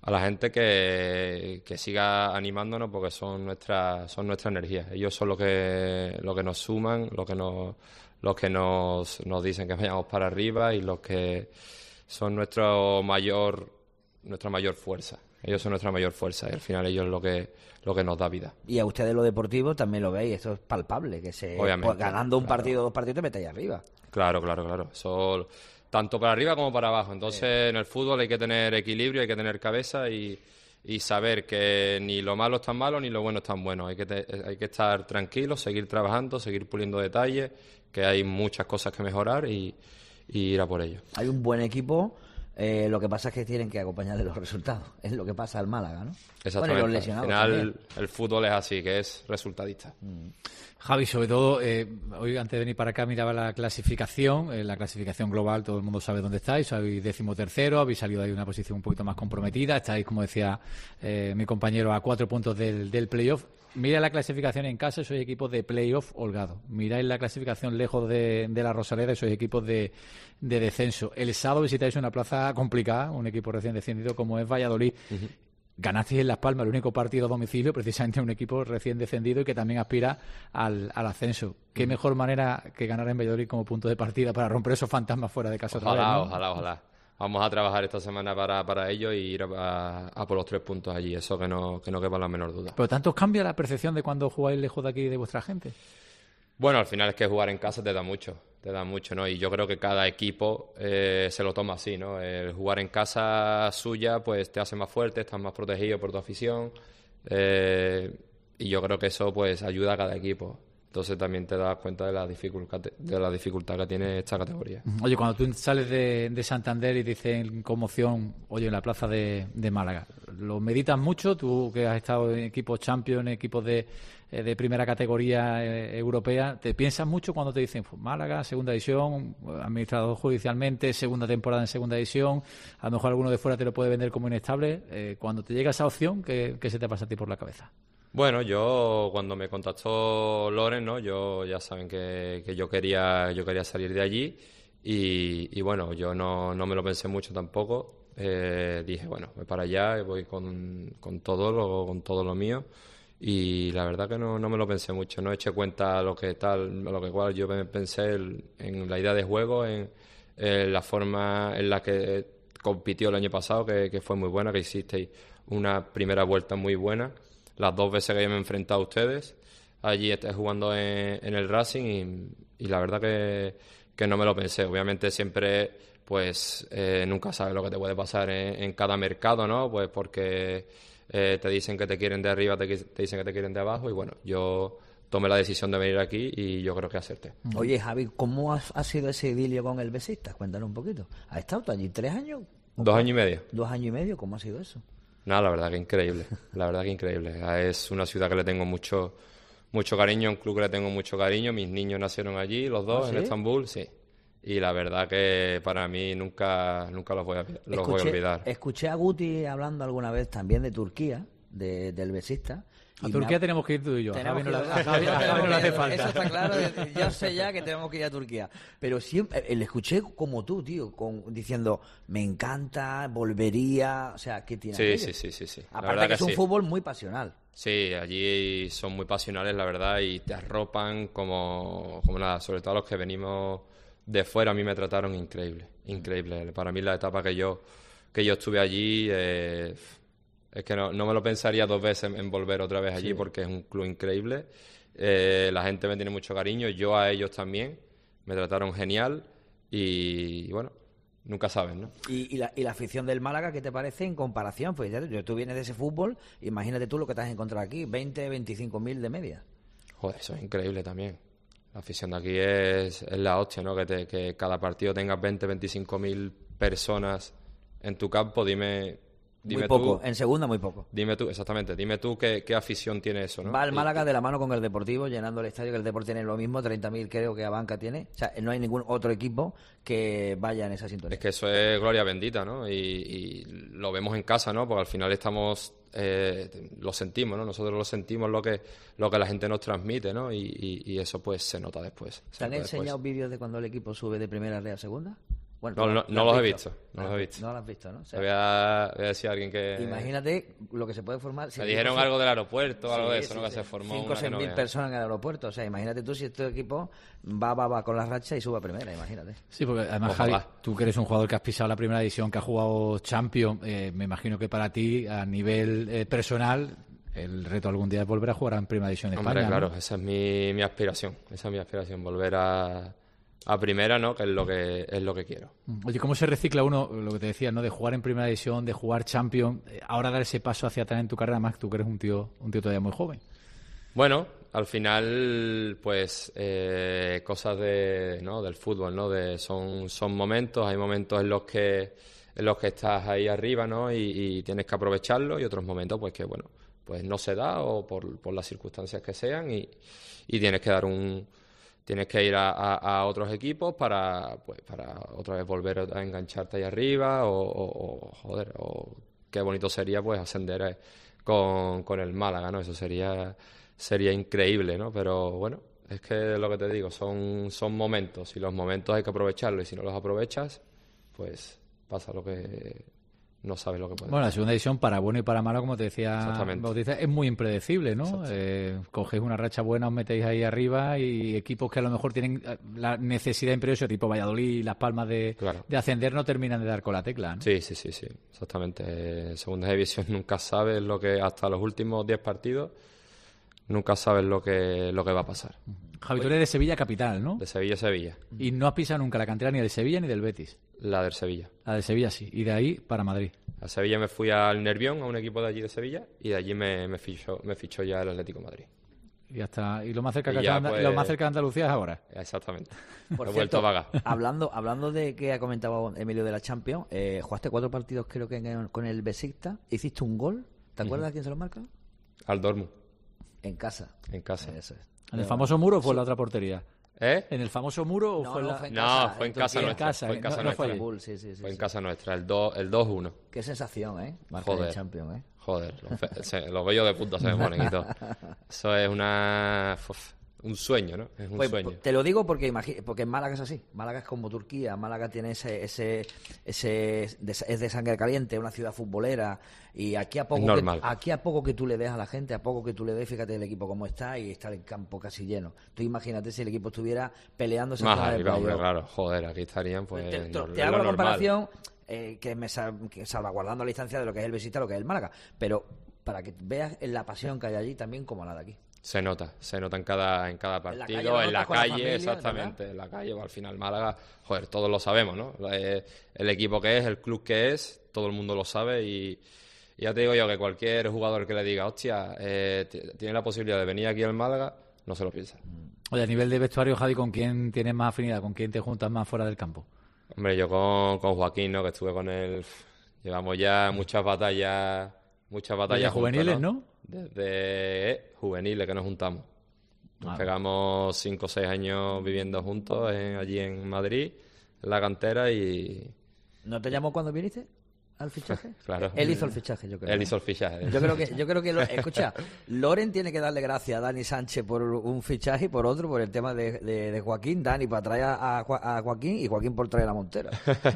a la gente que, que siga animándonos porque son nuestra, son nuestra energía. Ellos son lo que, lo que nos suman, lo que nos, los que nos, nos dicen que vayamos para arriba y los que son nuestro mayor, nuestra mayor fuerza. Ellos son nuestra mayor fuerza y al final ellos es lo que, lo que nos da vida. Y a ustedes lo deportivo también lo veis, esto es palpable, que se Obviamente, pues, ganando un claro. partido o dos partidos te metéis arriba. Claro, claro, claro. Eso, tanto para arriba como para abajo. Entonces, sí. En el fútbol hay que tener equilibrio, hay que tener cabeza y, y saber que ni lo malo es tan malo ni lo bueno es tan bueno. Hay que, te, hay que estar tranquilos, seguir trabajando, seguir puliendo detalles, que hay muchas cosas que mejorar y, y ir a por ello. Hay un buen equipo. Eh, lo que pasa es que tienen que acompañarle los resultados. Es lo que pasa al Málaga, ¿no? Exactamente. Bueno, y los lesionados al final, también. El fútbol es así, que es resultadista. Mm. Javi, sobre todo, eh, hoy antes de venir para acá miraba la clasificación, eh, la clasificación global, todo el mundo sabe dónde estáis, sois décimo tercero, habéis salido de ahí una posición un poquito más comprometida, estáis, como decía eh, mi compañero, a cuatro puntos del, del playoff. Mira la clasificación en casa, sois equipos de playoff holgado. Miráis la clasificación lejos de, de la Rosaleda y sois equipos de, de descenso. El sábado visitáis una plaza complicada, un equipo recién descendido como es Valladolid. Uh-huh. Ganasteis en Las Palmas el único partido a domicilio, precisamente un equipo recién descendido y que también aspira al, al ascenso. ¿Qué uh-huh. mejor manera que ganar en Valladolid como punto de partida para romper esos fantasmas fuera de casa? Ojalá, otra vez, ¿no? ojalá, ojalá. Vamos a trabajar esta semana para, para ello y ir a, a, a por los tres puntos allí, eso que no, que no quepa la menor duda. ¿Pero tanto cambia la percepción de cuando jugáis lejos de aquí y de vuestra gente? Bueno, al final es que jugar en casa te da mucho, te da mucho, ¿no? Y yo creo que cada equipo eh, se lo toma así, ¿no? El jugar en casa suya, pues te hace más fuerte, estás más protegido por tu afición eh, y yo creo que eso, pues, ayuda a cada equipo. Entonces también te das cuenta de la dificultad de la dificultad que tiene esta categoría. Oye, cuando tú sales de, de Santander y dicen conmoción, oye, en la plaza de, de Málaga, ¿lo meditas mucho? Tú que has estado en equipos Champions, en equipos de, de primera categoría eh, europea, ¿te piensas mucho cuando te dicen Málaga, segunda división, administrado judicialmente, segunda temporada en segunda división, a lo mejor alguno de fuera te lo puede vender como inestable? Eh, cuando te llega esa opción, ¿qué, qué se te pasa a ti por la cabeza? Bueno, yo cuando me contactó Loren, ¿no? Yo ya saben que, que yo quería yo quería salir de allí y, y bueno, yo no, no me lo pensé mucho tampoco. Eh, dije, bueno, voy para allá, voy con, con todo lo con todo lo mío y la verdad que no, no me lo pensé mucho, no eché cuenta lo que tal, lo que cual yo pensé en, en la idea de juego, en, en la forma en la que compitió el año pasado, que, que fue muy buena, que hicisteis una primera vuelta muy buena. Las dos veces que yo me he enfrentado a ustedes, allí estoy jugando en, en el Racing y, y la verdad que, que no me lo pensé. Obviamente siempre, pues, eh, nunca sabes lo que te puede pasar en, en cada mercado, ¿no? Pues porque eh, te dicen que te quieren de arriba, te, te dicen que te quieren de abajo y bueno, yo tomé la decisión de venir aquí y yo creo que acerté. Oye, Javi, ¿cómo ha, ha sido ese idilio con el Besista? Cuéntanos un poquito. ¿Has estado tú allí tres años? Dos años y medio. Dos años y medio, ¿cómo ha sido eso? No, la verdad que increíble, la verdad que increíble. Es una ciudad que le tengo mucho mucho cariño, un club que le tengo mucho cariño. Mis niños nacieron allí, los dos, ¿Ah, sí? en Estambul, sí. Y la verdad que para mí nunca nunca los voy a, los escuché, voy a olvidar. Escuché a Guti hablando alguna vez también de Turquía, de, del Besista. A Turquía ha... tenemos que ir tú y yo. A Javi no, la, a Javi, a Javi no le hace falta. Eso está claro. Yo sé ya que tenemos que ir a Turquía. Pero siempre le escuché como tú, tío, con, diciendo, me encanta, volvería. O sea, ¿qué tiene? Sí, sí, sí, sí, sí. Aparte que, que es un sí. fútbol muy pasional. Sí, allí son muy pasionales, la verdad, y te arropan como, como nada. Sobre todo los que venimos de fuera, a mí me trataron increíble, increíble. Para mí la etapa que yo, que yo estuve allí... Eh, Es que no, no me lo pensaría dos veces en, en volver otra vez allí sí. porque es un club increíble. Eh, la gente me tiene mucho cariño, yo a ellos también. Me trataron genial y, y bueno, nunca sabes, ¿no? ¿Y, y, la, ¿Y la afición del Málaga qué te parece en comparación? Pues ya, tú vienes de ese fútbol, imagínate tú lo que te has encontrado aquí, veinte, veinticinco mil de media. Joder, eso es increíble también. La afición de aquí es, es la hostia, ¿no? Que, te, que cada partido tengas veinte, veinticinco mil personas en tu campo, dime... Dime muy poco, tú, en segunda muy poco. Dime tú, exactamente, dime tú qué, qué afición tiene eso, ¿no? Va el Málaga de la mano con el Deportivo, llenando el estadio, que el Deportivo tiene lo mismo, treinta mil creo que Abanca tiene. O sea, no hay ningún otro equipo que vaya en esa sintonía. Es que eso es gloria bendita, ¿no? Y, y lo vemos en casa, ¿no? Porque al final estamos, eh, lo sentimos, ¿no? Nosotros lo sentimos lo que lo que la gente nos transmite, ¿no? Y, y, y eso pues se nota después. ¿Te han enseñado vídeos de cuando el equipo sube de primera a Real Segunda? Bueno, no, no, ¿lo no has los he visto? visto, no los he visto. No lo has visto, ¿no? O sea, voy, a, voy a decir a alguien que... Imagínate lo que se puede formar... Si me dijeron equipo... algo del aeropuerto, algo sí, de eso, sí, ¿no? sí. Que se formó cinco o seis mil personas en el aeropuerto. O sea, imagínate tú si este equipo va, va, va con la racha y sube a primera, imagínate. Sí, porque además, Ojalá. Javi, tú que eres un jugador que has pisado la primera división, que has jugado Champions, eh, me imagino que para ti, a nivel eh, personal... El reto algún día es volver a jugar en Primera División de Hombre, España, claro, ¿no? esa es mi, mi aspiración, esa es mi aspiración, volver a, a Primera, ¿no? Que es lo que es lo que quiero. Oye, ¿cómo se recicla uno, lo que te decía, ¿no? De jugar en Primera División, de jugar Champions, ahora dar ese paso hacia atrás en tu carrera, más tú que eres un tío, un tío todavía muy joven? Bueno, al final, pues, eh, cosas de, ¿no? del fútbol, ¿no? De, son, son momentos, hay momentos en los que en los que estás ahí arriba, ¿no? Y, y tienes que aprovecharlo, y otros momentos, pues, que, bueno, pues no se da o por, por las circunstancias que sean y, y tienes que dar un tienes que ir a, a, a otros equipos para pues para otra vez volver a engancharte ahí arriba o, o, o joder o qué bonito sería pues ascender con, con el Málaga, ¿no? Eso sería sería increíble, ¿no? Pero bueno, es que lo que te digo son son momentos y los momentos hay que aprovecharlos y si no los aprovechas pues pasa lo que no sabes lo que puede. Bueno, la segunda división, para bueno y para malo, como te decía Bautista, es muy impredecible, ¿no? Eh, cogéis una racha buena, os metéis ahí arriba y equipos que a lo mejor tienen la necesidad imperiosa, tipo Valladolid y Las Palmas de, claro. de ascender, no terminan de dar con la tecla, ¿no? Sí, sí, sí, sí, exactamente. En segunda división nunca sabes lo que, hasta los últimos diez partidos, nunca sabes lo que, lo que va a pasar. Javi, tú eres de Sevilla capital, ¿no? De Sevilla a Sevilla. Y no has pisado nunca la cantera ni del Sevilla ni del Betis. La del Sevilla. La del Sevilla, sí. Y de ahí para Madrid. A Sevilla me fui al Nervión, a un equipo de allí de Sevilla, y de allí me, me, fichó, me fichó ya el Atlético de Madrid. Y hasta y lo más cerca, y que ya, Anda, pues, lo más cerca de Andalucía es ahora. Exactamente. Por He cierto, vuelto a vagar. Hablando, hablando de que ha comentado Emilio de la Champions, eh, jugaste cuatro partidos creo que en, con el Besiktas, hiciste un gol. ¿Te acuerdas uh-huh. quién se lo marca? Al Dortmund. En casa. En casa. Eso es. ¿En el famoso muro o fue sí. la otra portería? ¿Eh? ¿En el famoso muro o no, fue no, la...? fue en no, casa, fue en casa nuestra. En casa, fue en casa no, nuestra. No fue, Bull, sí, sí, sí, fue en sí. casa nuestra, el dos uno. Qué sensación, ¿eh? Marcar Joder. el Champions, ¿eh? Joder, los, fe- se, los vellos de punta se me ponen y todo. Eso es una... Uf, un sueño, ¿no? Es un pues, sueño. Te lo digo porque imagi- porque en Málaga es así. Málaga es como Turquía. Málaga tiene ese ese ese es de sangre caliente, una ciudad futbolera y aquí a poco es normal. que, aquí a poco que tú le des a la gente, a poco que tú le des, fíjate el equipo cómo está y está el campo casi lleno. Tú imagínate si el equipo estuviera peleándose más zona de arriba, hombre, playoff. claro. Joder, aquí estarían pues Te, te, lo, te hago lo la normal. comparación eh, que me sal, que salvaguardando la distancia de lo que es el Besiktas, lo que es el Málaga, pero para que veas la pasión que hay allí también como la de aquí. Se nota, se nota en cada en cada partido, en la calle, en la calle, la familia, exactamente, ¿verdad? en la calle, o al final Málaga, joder, todos lo sabemos, ¿no? El, el equipo que es, el club que es, todo el mundo lo sabe y, y ya te digo yo que cualquier jugador que le diga, hostia, eh, t- tiene la posibilidad de venir aquí al Málaga, no se lo piensa. Oye, a nivel de vestuario, Javi, ¿con quién tienes más afinidad? ¿Con quién te juntas más fuera del campo? Hombre, yo con, con Joaquín, ¿no? Que estuve con él, llevamos ya muchas batallas, muchas batallas Desde juveniles, juntos, ¿no? Desde eh, juveniles que nos juntamos. Nos Ah. pegamos cinco o seis años viviendo juntos en- allí en Madrid, en la cantera y... ¿No te llamó cuando viniste al fichaje? Claro. Él hizo el fichaje, yo creo. Él ¿no? hizo el fichaje. Yo creo que, yo creo que lo- escucha, Loren tiene que darle gracias a Dani Sánchez por un fichaje y por otro, por el tema de, de, de Joaquín. Dani para traer a, a Joaquín y Joaquín por traer a Montero.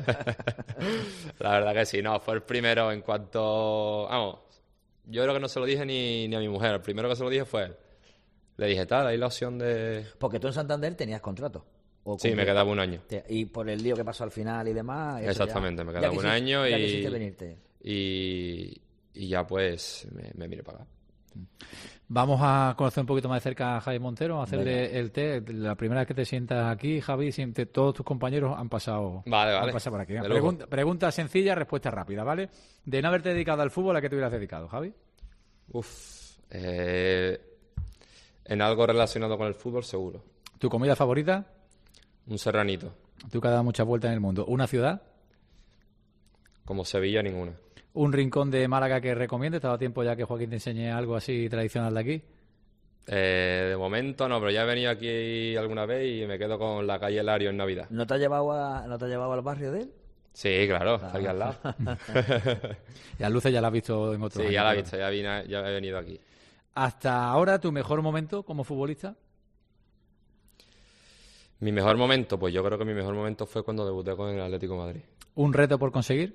La verdad que sí, no, fue el primero en cuanto... Vamos, yo creo que no se lo dije ni, ni a mi mujer, el primero que se lo dije fue él. Le dije, tal, hay la opción de... Porque tú en Santander tenías contrato. ¿O Sí, me cumplías? quedaba un año. Te- Y por el lío que pasó al final y demás. eso Exactamente, ya- me ya quedaba un quisiste- año ya y, quisiste venirte. y y ya pues me, me miré para acá. Vamos a conocer un poquito más de cerca a Javi Montero, a hacerle Venga. el té. La primera vez que te sientas aquí, Javi, siempre, todos tus compañeros han pasado, Vale, han vale. pasado por aquí. De lujo. Pregunta, pregunta sencilla, respuesta rápida, ¿vale? De no haberte dedicado al fútbol, ¿a qué te hubieras dedicado, Javi? Uf, eh, en algo relacionado con el fútbol seguro. ¿Tu comida favorita? Un serranito. Tú que has dado muchas vueltas en el mundo. ¿Una ciudad? Como Sevilla, ninguna. ¿Un rincón de Málaga que recomiendes? ¿Te ha dado tiempo ya que Joaquín te enseñe algo así tradicional de aquí? Eh, de momento no, pero ya he venido aquí alguna vez y me quedo con la calle Lario en Navidad. ¿No te ha llevado, a, ¿no te ha llevado al barrio de él? Sí, claro, está aquí al lado. Y a luces ya la has visto en otros Sí, años, ya la he pero- visto, ya, vine- ya he venido aquí. Hasta ahora, ¿tu mejor momento como futbolista? Mi mejor momento, pues yo creo que mi mejor momento fue cuando debuté con el Atlético de Madrid. ¿Un reto por conseguir?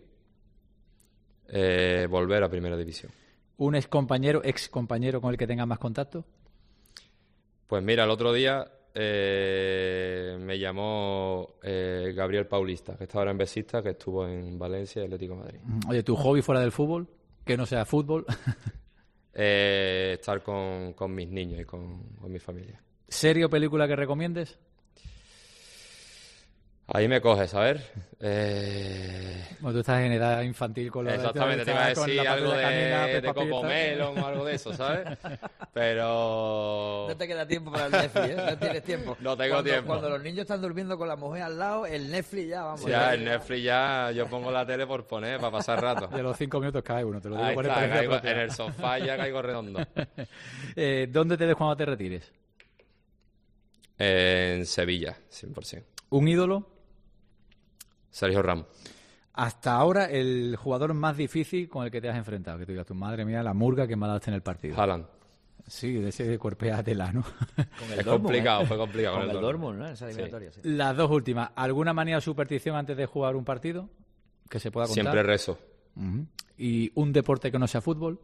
Eh, volver a Primera División. ¿Un ex compañero, ex compañero con el que tengas más contacto? Pues mira, el otro día eh, me llamó eh, Gabriel Paulista, que está ahora en Besista, que estuvo en Valencia y Atlético de Madrid. Oye, ¿tu hobby fuera del fútbol? Que no sea fútbol. eh, estar con, con mis niños y con, con mi familia. ¿Serie o película que recomiendes? Ahí me coges, a ver. Eh... Bueno, tú estás en edad infantil con lo Exactamente, te iba a decir algo de, de, de Cocomelon o algo de eso, ¿sabes? Pero... No te queda tiempo para el Netflix, ¿eh? No tienes tiempo. No tengo cuando, tiempo. Cuando los niños están durmiendo con la mujer al lado, el Netflix ya, vamos. Ya, el Netflix ya, yo pongo la tele por poner, para pasar rato. De los cinco minutos cae uno, te lo digo Ahí por está, experiencia caigo, propia. en el sofá ya caigo redondo. eh, ¿Dónde te ves cuando te retires? En Sevilla, cien por ciento. ¿Un ídolo? Sergio Ramos. Hasta ahora, el jugador más difícil con el que te has enfrentado. Que tú digas, tu madre mía, la murga que me daste en el partido. Haaland. Sí, de ese cuerpea tela, ¿no? Con el es Dortmund, complicado, ¿eh? fue complicado. Con, con el el Dortmund, ¿no? En esa eliminatoria, sí. Sí. Las dos últimas. ¿Alguna manía o superstición antes de jugar un partido que se pueda contar? Siempre rezo. Uh-huh. ¿Y un deporte que no sea fútbol?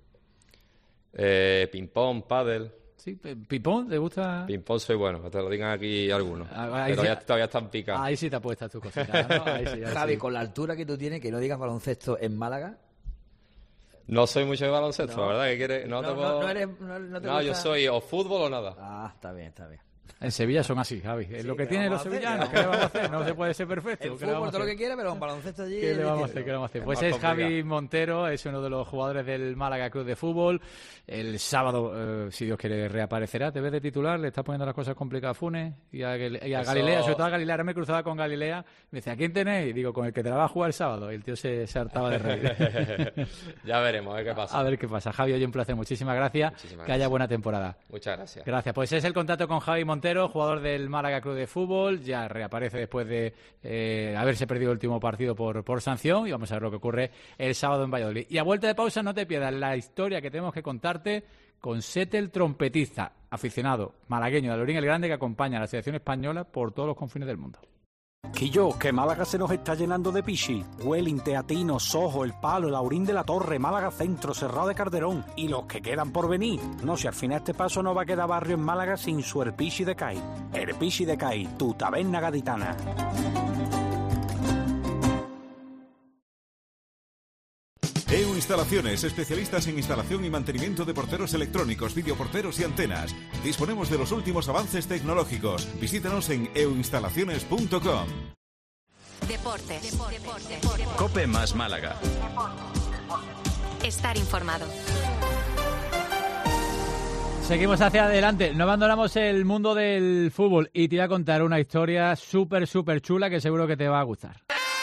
Eh, ping-pong, pádel. Sí, ¿ping-pong? ¿Te gusta? Ping-pong soy bueno, que te lo digan aquí algunos. Ah, que todavía, sí, todavía están picados. Ahí sí te apuestas tu cosita, ¿no? Ahí sí, ahí Javi, sí. con la altura que tú tienes, que no digas baloncesto en Málaga. No soy mucho de baloncesto, No. la verdad que quiere... No, No, te no, puedo... no eres- no- no te No, yo gusta- soy o fútbol o nada. Ah, está bien, está bien. En Sevilla son así, Javi. Es Sí, lo que ¿qué tienen vamos los a hacer? sevillanos. ¿Qué ¿Qué le vamos vamos a hacer? No se puede ser perfecto. En ¿Qué le vamos fútbol a todo lo hacer? que quiera, pero en baloncesto allí... ¿Qué es le vamos a distinto. hacer? ¿Qué le vamos a hacer? Es Pues más es complicado. Javi Montero, es uno de los jugadores del Málaga Club de Fútbol. El sábado, eh, si Dios quiere, reaparecerá. Te ves de titular, le está poniendo las cosas complicadas a Funes y a, Gal- y a Eso- Galilea, sobre todo a Galilea. Ahora me cruzaba con Galilea. Me dice, ¿a quién tenéis? Y digo, con el que te la va a jugar el sábado. Y el tío se, se hartaba de reír. Ya veremos, a ver qué pasa. A ver qué pasa. Javi, oye, un placer. Muchísimas gracias. Muchísimas que haya gracias. buena temporada. Muchas gracias. Gracias. Pues es el contacto con Javi Montero, jugador del Málaga Club de Fútbol. Ya reaparece después de eh, haberse perdido el último partido por, por sanción. Y vamos a ver lo que ocurre el sábado en Valladolid. Y a vuelta de pausa, no te pierdas la historia que tenemos que contarte con Sete, el trompetista, aficionado malagueño de Alorín el Grande, que acompaña a la selección española por todos los confines del mundo. Quillo, que Málaga se nos está llenando de pichi. Huelin, Teatino, Sojo, El Palo, el Aurín de la Torre, Málaga Centro, Cerrado de Calderón y los que quedan por venir. No, si al final este paso no va a quedar barrio en Málaga sin su Herpichi de Cai. Herpichi de Cai, tu taberna gaditana. E U Instalaciones, especialistas en instalación y mantenimiento de porteros electrónicos, videoporteros y antenas. Disponemos de los últimos avances tecnológicos. Visítanos en e u instalaciones punto com. Deportes. Deportes. Deportes. Cope más Málaga. Estar informado. Seguimos hacia adelante, no abandonamos el mundo del fútbol y te voy a contar una historia súper, súper chula que seguro que te va a gustar.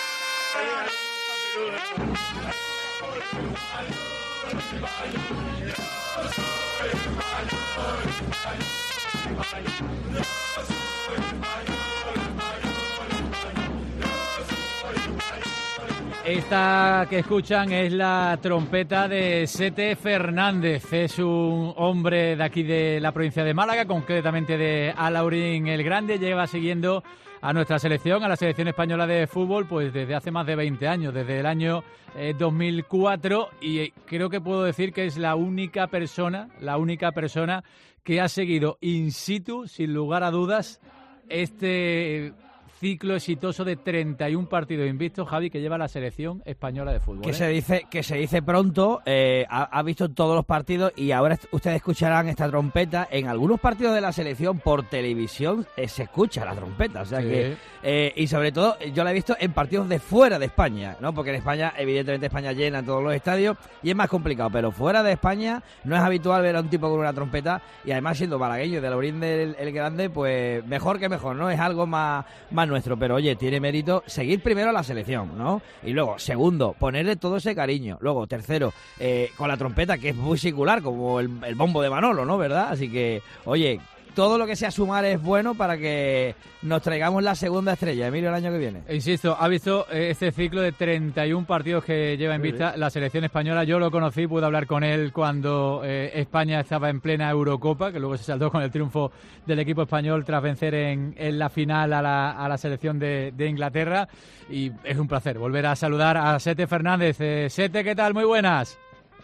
Esta que escuchan es la trompeta de Sete Fernández. Es un hombre de aquí de la provincia de Málaga, concretamente de Alaurín el Grande. Lleva siguiendo a nuestra selección, a la selección española de fútbol, pues desde hace más de veinte años, desde el año eh, dos mil cuatro, y creo que puedo decir que es la única persona, la única persona que ha seguido in situ, sin lugar a dudas, este ciclo exitoso de treinta y un partidos invictos, Javi, que lleva la selección española de fútbol. Que ¿eh? se dice que se dice pronto, eh, ha, ha visto todos los partidos y ahora est- ustedes escucharán esta trompeta. En algunos partidos de la selección por televisión eh, se escucha la trompeta, o sea Sí. que eh, y sobre todo yo la he visto en partidos de fuera de España, ¿no? Porque en España evidentemente España llena en todos los estadios y es más complicado, pero fuera de España no es habitual ver a un tipo con una trompeta y además siendo malagueño de Alaurín del el Grande, pues mejor que mejor, ¿no? Es algo más más nuestro, pero oye, tiene mérito seguir primero a la selección, ¿no? Y luego, segundo, ponerle todo ese cariño. Luego, tercero, eh, con la trompeta, que es muy singular, como el, el bombo de Manolo, ¿no? ¿Verdad? Así que, oye, todo lo que sea sumar es bueno para que nos traigamos la segunda estrella, Emilio, el año que viene. Insisto, ha visto este ciclo de treinta y uno partidos que lleva en vista la selección española. Yo lo conocí, pude hablar con él cuando eh, España estaba en plena Eurocopa, que luego se saldó con el triunfo del equipo español tras vencer en, en la final a la, a la selección de, de Inglaterra. Y es un placer volver a saludar a Sete Fernández. Eh, Sete, ¿qué tal? Muy buenas.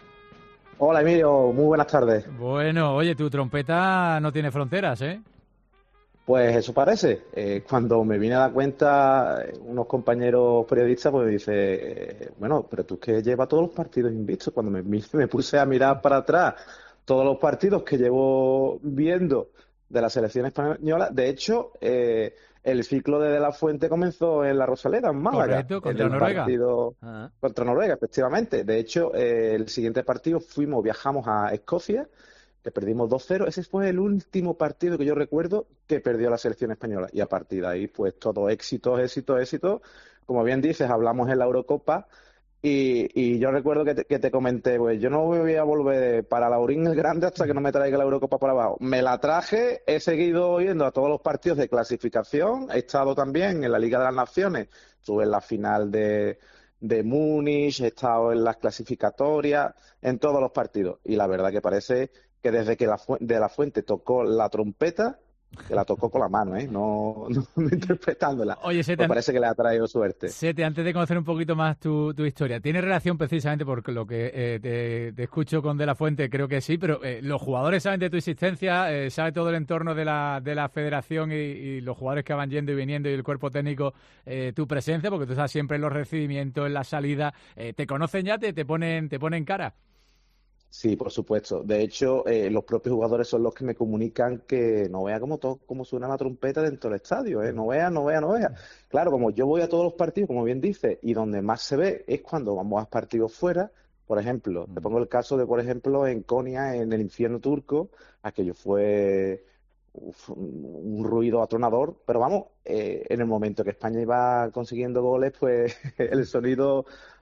Hola Emilio, muy buenas tardes. Bueno, oye, tu trompeta no tiene fronteras, ¿eh? Pues eso parece. Eh, cuando me vine a dar cuenta, unos compañeros periodistas pues me dicen, eh, bueno, pero tú que llevas todos los partidos invictos. Cuando me, me puse a mirar para atrás todos los partidos que llevo viendo de la selección española, de hecho, eh, el ciclo de De La Fuente comenzó en la Rosaleda, en Málaga. Correcto, contra Noruega. Partido, ah. Contra Noruega, efectivamente. De hecho, eh, el siguiente partido fuimos, viajamos a Escocia, que perdimos dos cero. Ese fue el último partido que yo recuerdo que perdió la selección española. Y a partir de ahí, pues todo éxito, éxito, éxito. Como bien dices, hablamos en la Eurocopa. Y, y yo recuerdo que te, que te comenté, pues yo no voy a volver para Laurín el Grande hasta que no me traiga la Eurocopa para abajo. Me la traje, he seguido yendo a todos los partidos de clasificación, he estado también en la Liga de las Naciones, estuve en la final de, de Múnich, he estado en las clasificatorias, en todos los partidos. Y la verdad que parece que desde que la fu- de la Fuente tocó la trompeta, que la tocó con la mano, ¿eh? No, no interpretándola. Oye, Sete, pues parece que le ha traído suerte. Sete, antes de conocer un poquito más tu, tu historia, ¿tiene relación precisamente por lo que eh, te, te escucho con De La Fuente? Creo que sí, pero eh, los jugadores saben de tu existencia, eh, sabe todo el entorno de la, de la federación y, y los jugadores que van yendo y viniendo y el cuerpo técnico, eh, tu presencia, porque tú estás siempre en los recibimientos, en la salida, eh, ¿te conocen ya? ¿Te, te ponen te ponen cara? Sí, por supuesto. De hecho, eh, los propios jugadores son los que me comunican que no vea cómo, to- cómo suena la trompeta dentro del estadio, ¿eh? No vea, no vea, no vea. Claro, como yo voy a todos los partidos, como bien dice, y donde más se ve es cuando vamos a partidos fuera. Por ejemplo, te pongo el caso de, por ejemplo, en Konya, en el infierno turco, aquello fue uf, un ruido atronador, pero vamos, eh, en el momento que España iba consiguiendo goles, pues el sonido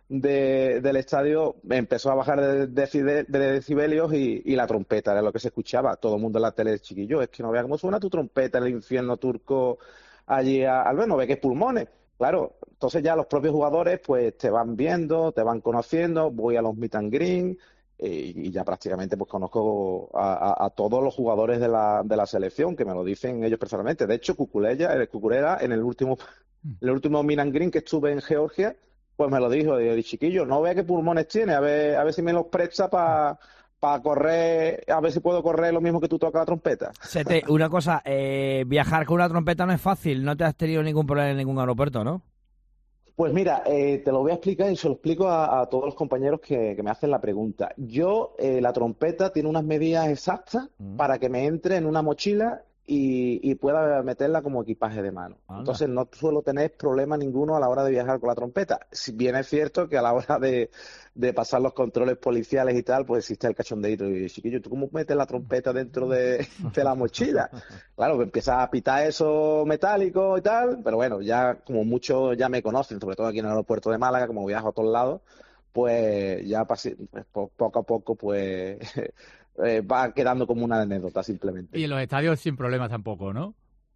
de, del estadio empezó a bajar de, de, de decibelios y, y la trompeta era lo que se escuchaba. Todo el mundo en la tele, chiquillo, es que no vea cómo suena tu trompeta en el infierno turco allí, a, al menos ve que es pulmones. Claro, entonces ya los propios jugadores pues te van viendo, te van conociendo, voy a los meet and greet eh, y ya prácticamente pues conozco a, a, a todos los jugadores de la, de la selección, que me lo dicen ellos personalmente. De hecho, Cucurella, el Cucurella, en el último, el último meet and greet que estuve en Georgia, pues me lo dijo, de chiquillo, no vea qué pulmones tiene, a ver, a ver si me los presta para pa correr, a ver si puedo correr lo mismo que tú tocas la trompeta. Sete, una cosa, eh, viajar con una trompeta no es fácil, no te has tenido ningún problema en ningún aeropuerto, ¿no? Pues mira, eh, te lo voy a explicar y se lo explico a, a todos los compañeros que, que me hacen la pregunta. Yo, eh, la trompeta tiene unas medidas exactas mm. para que me entre en una mochila y, y pueda meterla como equipaje de mano. Anda. Entonces no suelo tener problema ninguno a la hora de viajar con la trompeta. Si bien es cierto que a la hora de, de pasar los controles policiales y tal, pues existe el cachondeito. Y chiquillo, ¿tú cómo metes la trompeta dentro de, de la mochila? Claro, que empieza a pitar eso metálico y tal, pero bueno, ya como muchos ya me conocen, sobre todo aquí en el aeropuerto de Málaga, como viajo a todos lados, pues ya pasé, pues, poco a poco pues eh, va quedando como una anécdota simplemente. Y en los estadios sin problemas tampoco, ¿no?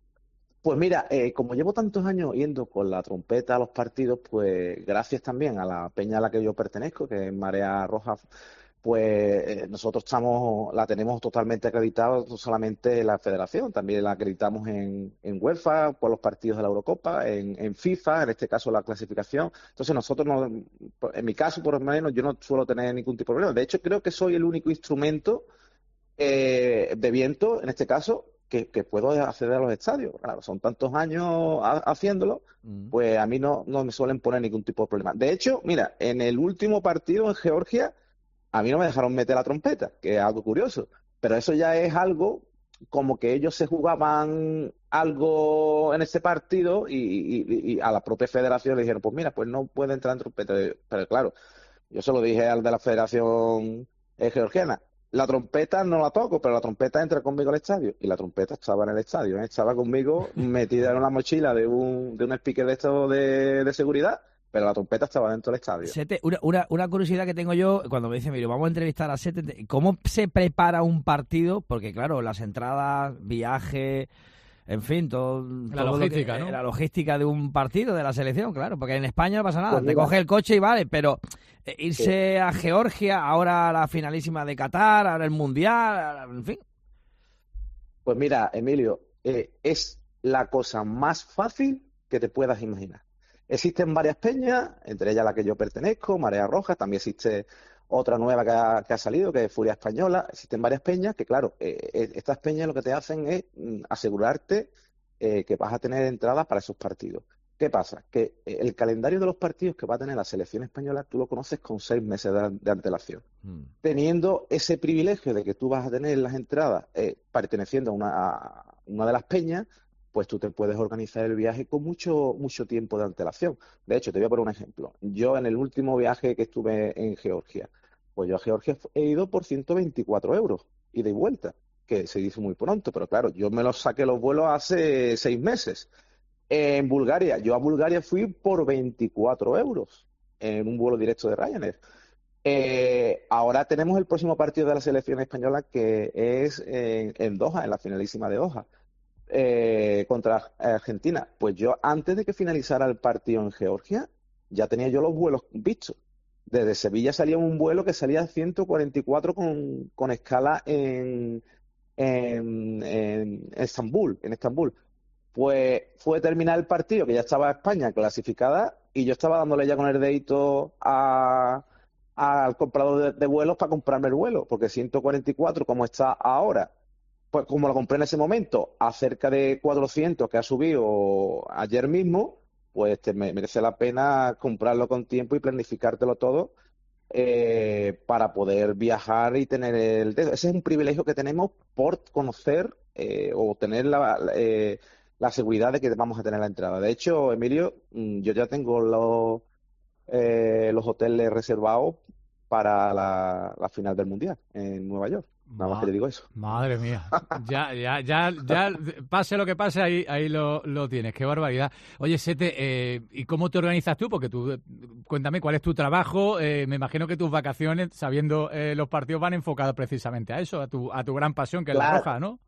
Pues mira, eh, como llevo tantos años yendo con la trompeta a los partidos, pues gracias también a la peña a la que yo pertenezco, que es Marea Roja, pues eh, nosotros estamos, la tenemos totalmente acreditada, no solamente en la federación, también la acreditamos en, en UEFA por los partidos de la Eurocopa, en, en FIFA, en este caso la clasificación. Entonces nosotros, no, en mi caso por lo menos, yo no suelo tener ningún tipo de problema. De hecho, creo que soy el único instrumento eh, de viento, en este caso, que, que puedo acceder a los estadios. Claro, son tantos años a, haciéndolo, mm. pues a mí no, no me suelen poner ningún tipo de problema. De hecho, mira, en el último partido en Georgia, a mí no me dejaron meter la trompeta, que es algo curioso, pero eso ya es algo como que ellos se jugaban algo en ese partido y, y, y a la propia federación le dijeron, pues mira, pues no puede entrar en trompeta. Pero claro, yo se lo dije al de la federación eh, georgiana, la trompeta no la toco, pero la trompeta entra conmigo al estadio. Y la trompeta estaba en el estadio, ¿eh? Estaba conmigo metida en una mochila de un, de un speaker de estos de, de seguridad. pero la trompeta estaba dentro del estadio. Sete, una, una, una curiosidad que tengo yo, cuando me dicen, mire, vamos a entrevistar a Sete, ¿cómo se prepara un partido? Porque claro, las entradas, viaje, en fin, todo, la todo logística, lo que, ¿no? La logística de un partido, de la selección, claro, porque en España no pasa nada, Pues te mira, coge el coche y vale, pero eh, irse sí. a Georgia, ahora la finalísima de Qatar, ahora el Mundial, ahora, en fin. Pues mira, Emilio, eh, es la cosa más fácil que te puedas imaginar. Existen varias peñas, entre ellas la que yo pertenezco, Marea Roja, también existe otra nueva que ha, que ha salido, que es Furia Española. Existen varias peñas que, claro, eh, estas peñas lo que te hacen es mm, asegurarte eh, que vas a tener entradas para esos partidos. ¿Qué pasa? Que el calendario de los partidos que va a tener la selección española tú lo conoces con seis meses de, de antelación. Mm. Teniendo ese privilegio de que tú vas a tener las entradas eh, perteneciendo a una, a una de las peñas, pues tú te puedes organizar el viaje con mucho mucho tiempo de antelación. De hecho, te voy a poner un ejemplo. Yo en el último viaje que estuve en Georgia, pues yo a Georgia he ido por ciento veinticuatro euros, ida y vuelta, que se dice muy pronto, pero claro, yo me los saqué los vuelos hace seis meses. En Bulgaria, yo a Bulgaria fui por veinticuatro euros en un vuelo directo de Ryanair. Eh, ahora tenemos el próximo partido de la selección española, que es en, en Doha, en la finalísima de Doha. Eh, contra Argentina. Pues yo, antes de que finalizara el partido en Georgia, ya tenía yo los vuelos vistos. Desde Sevilla salía un vuelo que salía a ciento cuarenta y cuatro con, con escala en, en, en Estambul, en Estambul. Pues fue terminar el partido, que ya estaba España clasificada, y yo estaba dándole ya con el dedito a, al comprador de, de vuelos para comprarme el vuelo, porque ciento cuarenta y cuatro, como está ahora, pues como lo compré en ese momento, a cerca de cuatrocientos que ha subido ayer mismo, pues te merece la pena comprarlo con tiempo y planificártelo todo eh, para poder viajar y tener el... Ese es un privilegio que tenemos por conocer eh, o tener la, eh, la seguridad de que vamos a tener la entrada. De hecho, Emilio, yo ya tengo los, eh, los hoteles reservados para la, la final del Mundial en Nueva York. Nada más que te digo eso. Madre mía. Ya, ya, ya, ya, pase lo que pase, ahí, ahí lo, lo tienes. Qué barbaridad. Oye, Sete, eh, ¿y cómo te organizas tú? Porque tú, cuéntame, ¿cuál es tu trabajo? Eh, me imagino que tus vacaciones, sabiendo eh, los partidos, van enfocados precisamente a eso, a tu, a tu gran pasión, que es Claro. la roja, ¿no?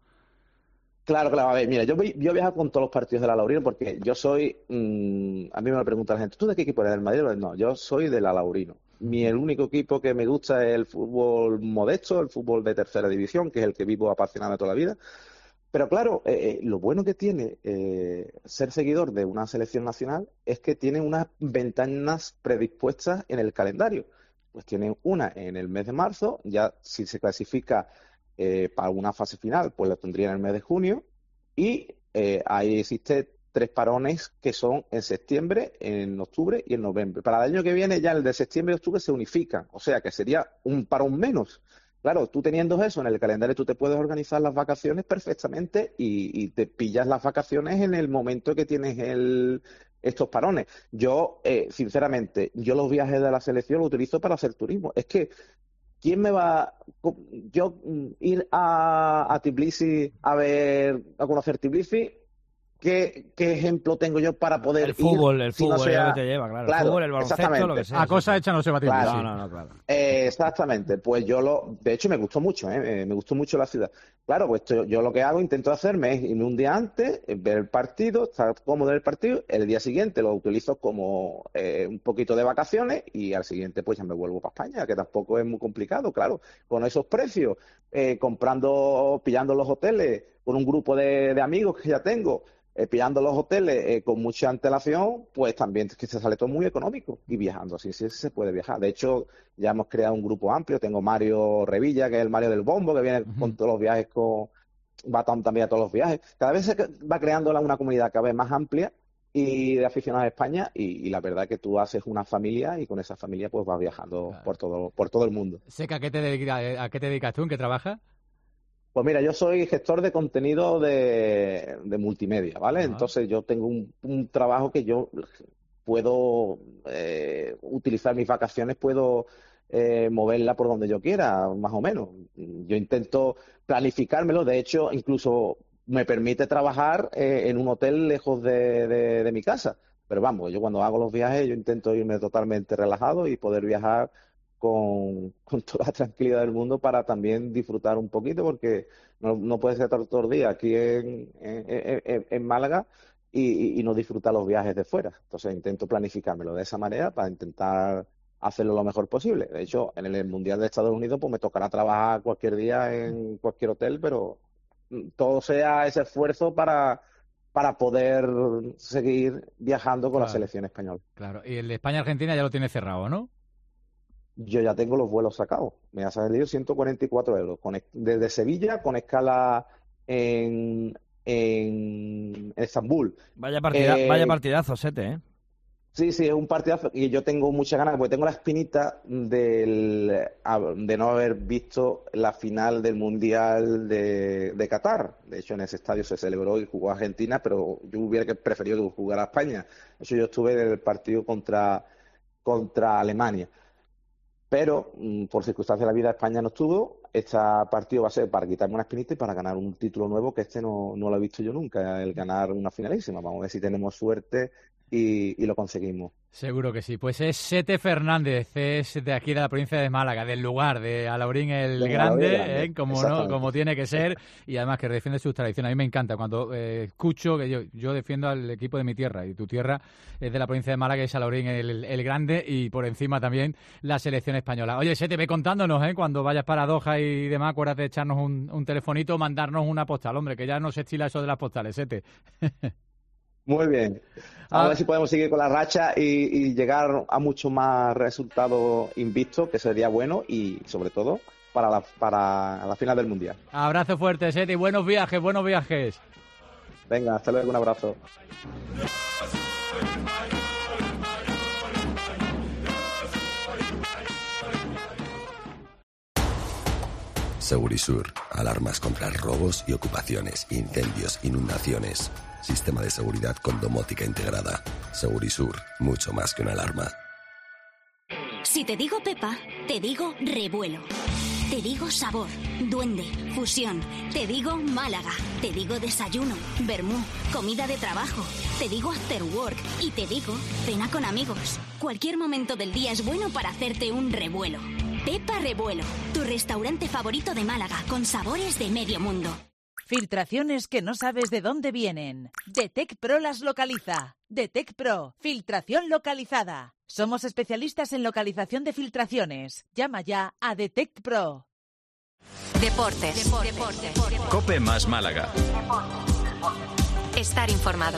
Claro, claro. A ver, mira, yo, voy- yo viajo con todos los partidos de la Laurino porque yo soy... mm, a mí me lo pregunta la gente, ¿tú de qué equipo eres? ¿Del Madrid? No, yo soy de la Laurino. Mi, el único equipo que me gusta es el fútbol modesto, el fútbol de tercera división, que es el que vivo apasionado toda la vida. Pero claro, eh, eh, lo bueno que tiene eh, ser seguidor de una selección nacional es que tiene unas ventanas predispuestas en el calendario. Pues tiene una en el mes de marzo, ya si se clasifica eh, para una fase final, pues la tendría en el mes de junio, y eh, ahí existe tres parones que son en septiembre, en octubre y en noviembre. Para el año que viene ya el de septiembre y octubre se unifican, o sea que sería un parón menos. Claro, tú teniendo eso en el calendario, tú te puedes organizar las vacaciones perfectamente y, y te pillas las vacaciones en el momento que tienes el, estos parones. Yo, eh, sinceramente, yo los viajes de la selección los utilizo para hacer turismo. Es que, ¿quién me va yo mm, ir a, a Tbilisi a ver, a conocer Tbilisi? ¿Qué, qué ejemplo tengo yo para poder El fútbol, ir el si no fútbol es sea- lo que te lleva, claro. El Claro, fútbol, el baloncesto, exactamente. lo que sea. A cosa hecha no se va a tirar. Claro. No, no, no, claro. Eh, exactamente, pues yo lo, de hecho me gustó mucho, ¿eh? Eh, me gustó mucho la ciudad. Claro, pues yo, yo lo que hago, intento hacerme es irme un día antes, eh, ver el partido, estar cómodo en el partido, el día siguiente lo utilizo como eh, un poquito de vacaciones y al siguiente pues ya me vuelvo para España, que tampoco es muy complicado, claro, con esos precios, eh, comprando, pillando los hoteles con un grupo de, de amigos que ya tengo. Eh, pillando los hoteles eh, con mucha antelación, pues también es que se sale todo muy económico y viajando así sí se puede viajar. De hecho, ya hemos creado un grupo amplio. Tengo Mario Revilla, que es el Mario del Bombo, que viene con todos los viajes, con va tam- también a todos los viajes. Cada vez se cre- va creando la- una comunidad cada vez más amplia y de aficionados a España y, y la verdad que tú haces una familia y con esa familia pues vas viajando por todo por todo el mundo. Seca, ¿a qué te dedicas, a qué te dedicas tú? ¿En qué trabajas? Pues mira, yo soy gestor de contenido de, de multimedia, ¿vale? Ajá. Entonces yo tengo un, un trabajo que yo puedo eh, utilizar mis vacaciones, puedo eh, moverla por donde yo quiera, más o menos. Yo intento planificármelo, de hecho, incluso me permite trabajar eh, en un hotel lejos de, de- de mi casa. pero vamos, yo cuando hago los viajes yo intento irme totalmente relajado y poder viajar con, con toda la tranquilidad del mundo para también disfrutar un poquito, porque no, no puedes estar todo el día aquí en, en, en, en Málaga y, y no disfrutar los viajes de fuera. Entonces intento planificármelo de esa manera para intentar hacerlo lo mejor posible. De hecho, en el Mundial de Estados Unidos pues me tocará trabajar cualquier día en cualquier hotel, pero todo sea ese esfuerzo para, para poder seguir viajando con Claro. la selección española. Claro, y el de España-Argentina ya lo tiene cerrado, ¿no? Yo ya tengo los vuelos sacados. Me ha salido ciento cuarenta y cuatro euros. Con, desde Sevilla, con escala en, en Estambul. Vaya, partida, Eh, vaya partidazo, Sete, ¿eh? Sí, sí, es un partidazo y yo tengo muchas ganas, porque tengo la espinita del, de no haber visto la final del Mundial de, de Qatar. De hecho, en ese estadio se celebró y jugó Argentina, pero yo hubiera que preferido que jugara España. De hecho, yo estuve en el partido contra, contra Alemania. Pero, mm, por circunstancias de la vida, España no estuvo. Este partido va a ser para quitarme una espinita y para ganar un título nuevo, que este no, no lo he visto yo nunca, el ganar una finalísima. Vamos a ver si tenemos suerte y, y lo conseguimos. Seguro que sí. Pues es Sete Fernández, es de aquí de la provincia de Málaga, del lugar de Alaurín el De Grande, Alaurín el Grande, ¿eh? como no, exactamente. como tiene que ser, y además que defiende sus tradiciones. A mí me encanta cuando eh, escucho que yo, yo defiendo al equipo de mi tierra, y tu tierra es de la provincia de Málaga, es Alaurín el, el Grande, y por encima también la selección española. Oye, Sete, ve contándonos, ¿eh? Cuando vayas para Doha y demás, acuérdate de echarnos un, un telefonito, mandarnos una postal, hombre, que ya no se estila eso de las postales, Sete. Muy bien. A ver si podemos seguir con la racha y, y llegar a mucho más resultados invistos, que sería bueno, y sobre todo para la, para la final del Mundial. Abrazo fuerte, Sete, y buenos viajes, buenos viajes. Venga, hasta luego, un abrazo. Segurisur, alarmas contra robos y ocupaciones, incendios, inundaciones. Sistema de seguridad con domótica integrada. Segurisur, mucho más que una alarma. Si te digo Pepa, te digo revuelo. Te digo sabor, duende, fusión. Te digo Málaga. Te digo desayuno, vermú, comida de trabajo. Te digo after work y te digo cena con amigos. Cualquier momento del día es bueno para hacerte un revuelo. Pepa Revuelo, tu restaurante favorito de Málaga con sabores de medio mundo. Filtraciones que no sabes de dónde vienen. Detec Pro las localiza. Detec Pro, filtración localizada. Somos especialistas en localización de filtraciones. Llama ya a Detect Pro. Deportes. Deportes. Deportes. Cope más Málaga. Estar informado.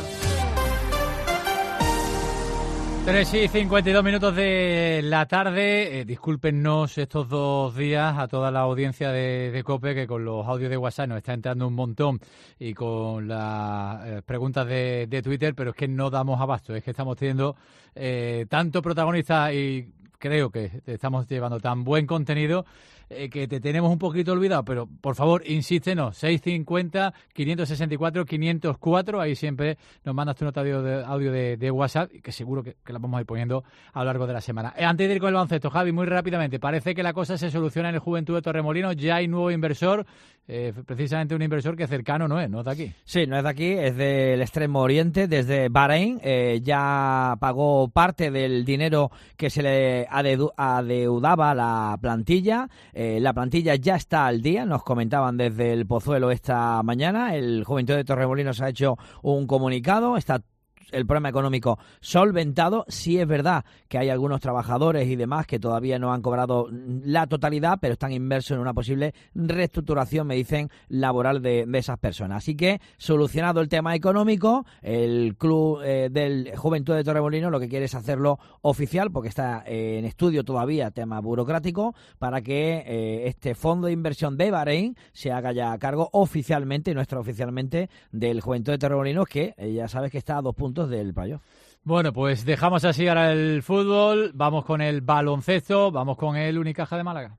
tres y cincuenta y dos minutos de la tarde. Eh, discúlpennos estos dos días a toda la audiencia de, de COPE, que con los audios de WhatsApp nos está entrando un montón, y con las eh, preguntas de, de Twitter, pero es que no damos abasto. Es que estamos teniendo eh, tanto protagonista y creo que te estamos llevando tan buen contenido eh, que te tenemos un poquito olvidado, pero por favor, insístenos, seiscientos cincuenta, quinientos sesenta y cuatro, quinientos cuatro, ahí siempre nos mandas tu nota de audio de, audio de, de WhatsApp, que seguro que, que la vamos a ir poniendo a lo largo de la semana. Eh, antes de ir con el baloncesto, Javi, muy rápidamente, parece que la cosa se soluciona en el Juventud de Torremolinos, ya hay nuevo inversor, eh, precisamente un inversor que cercano no es, ¿no? De aquí. Sí, no es de aquí, es del Extremo Oriente, desde Bahrein. Eh, ya pagó parte del dinero que se le adeu- adeudaba a la plantilla. Eh, la plantilla ya está al día, nos comentaban desde el Pozuelo esta mañana. El Juventud de Torremolinos ha hecho un comunicado, está el problema económico solventado. Sí es verdad que hay algunos trabajadores y demás que todavía no han cobrado la totalidad, pero están inmersos en una posible reestructuración, me dicen, laboral de, de esas personas. Así que, solucionado el tema económico, el club eh, del Juventud de Torremolinos lo que quiere es hacerlo oficial, porque está eh, en estudio todavía tema burocrático, para que eh, este fondo de inversión de Bahrein se haga ya a cargo oficialmente, no extraoficialmente, del Juventud de Torremolinos, que eh, ya sabes que está a dos puntos del playoff. Bueno, pues dejamos así ahora el fútbol, vamos con el baloncesto, vamos con el Unicaja de Málaga.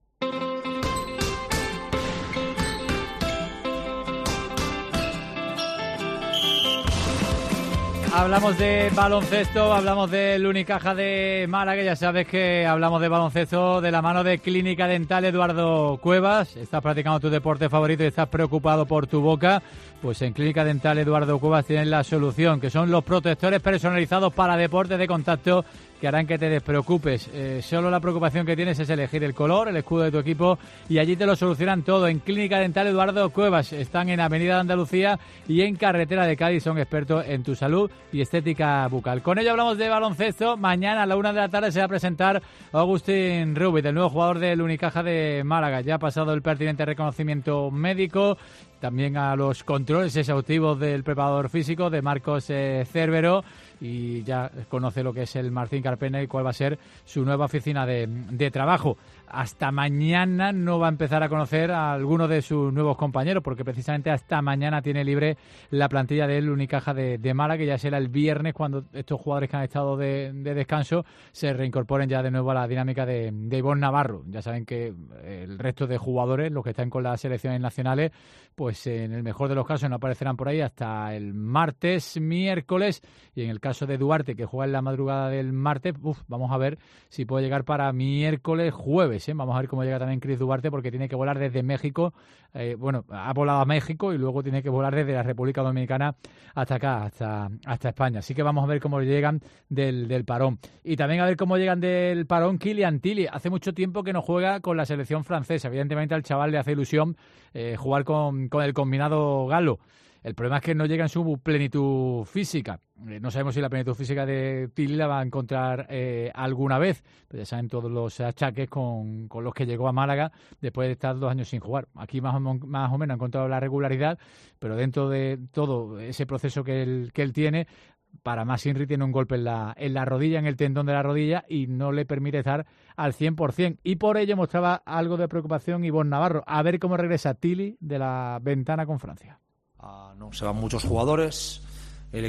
Hablamos de baloncesto, hablamos del Unicaja de Málaga. Ya sabes que hablamos de baloncesto de la mano de Clínica Dental Eduardo Cuevas. Estás practicando tu deporte favorito y estás preocupado por tu boca. Pues en Clínica Dental Eduardo Cuevas tienes la solución, que son los protectores personalizados para deportes de contacto que harán que te despreocupes. Eh, solo la preocupación que tienes es elegir el color, el escudo de tu equipo, y allí te lo solucionan todo. En Clínica Dental Eduardo Cuevas están en Avenida de Andalucía y en Carretera de Cádiz. Son expertos en tu salud y estética bucal. Con ello hablamos de baloncesto. Mañana a la una de la tarde se va a presentar Agustín Rubit, el nuevo jugador del Unicaja de Málaga. Ya ha pasado el pertinente reconocimiento médico, también a los controles exhaustivos del preparador físico de Marcos eh, Cérvero, y ya conoce lo que es el Martín Carpena y cuál va a ser su nueva oficina de, de trabajo. Hasta mañana no va a empezar a conocer a algunos de sus nuevos compañeros, porque precisamente hasta mañana tiene libre la plantilla del Unicaja de, de Málaga, que ya será el viernes cuando estos jugadores que han estado de, de descanso se reincorporen ya de nuevo a la dinámica de, de Ivonne Navarro. Ya saben que el resto de jugadores, los que están con las selecciones nacionales, pues en el mejor de los casos no aparecerán por ahí hasta el martes, miércoles, y en el caso de Duarte, que juega en la madrugada del martes, uf, vamos a ver si puede llegar para miércoles, jueves, ¿eh? Vamos a ver cómo llega también Chris Duarte, porque tiene que volar desde México, eh, bueno, ha volado a México y luego tiene que volar desde la República Dominicana hasta acá, hasta, hasta España. Así que vamos a ver cómo llegan del, del parón. Y también a ver cómo llegan del parón Kylian Tilly. Hace mucho tiempo que no juega con la selección francesa. Evidentemente al chaval le hace ilusión eh, jugar con, con el combinado galo. El problema es que no llega en su plenitud física. Eh, no sabemos si la plenitud física de Tilly la va a encontrar eh, alguna vez. Pero ya saben todos los achaques con, con los que llegó a Málaga después de estar dos años sin jugar. Aquí más o, más o menos ha encontrado la regularidad, pero dentro de todo ese proceso que él, que él tiene, para más Inri tiene un golpe en la, en la rodilla, en el tendón de la rodilla, y no le permite estar al cien por ciento. Y por ello mostraba algo de preocupación Ivonne Navarro. A ver cómo regresa Tilly de la ventana con Francia. Uh, no, se van muchos jugadores, el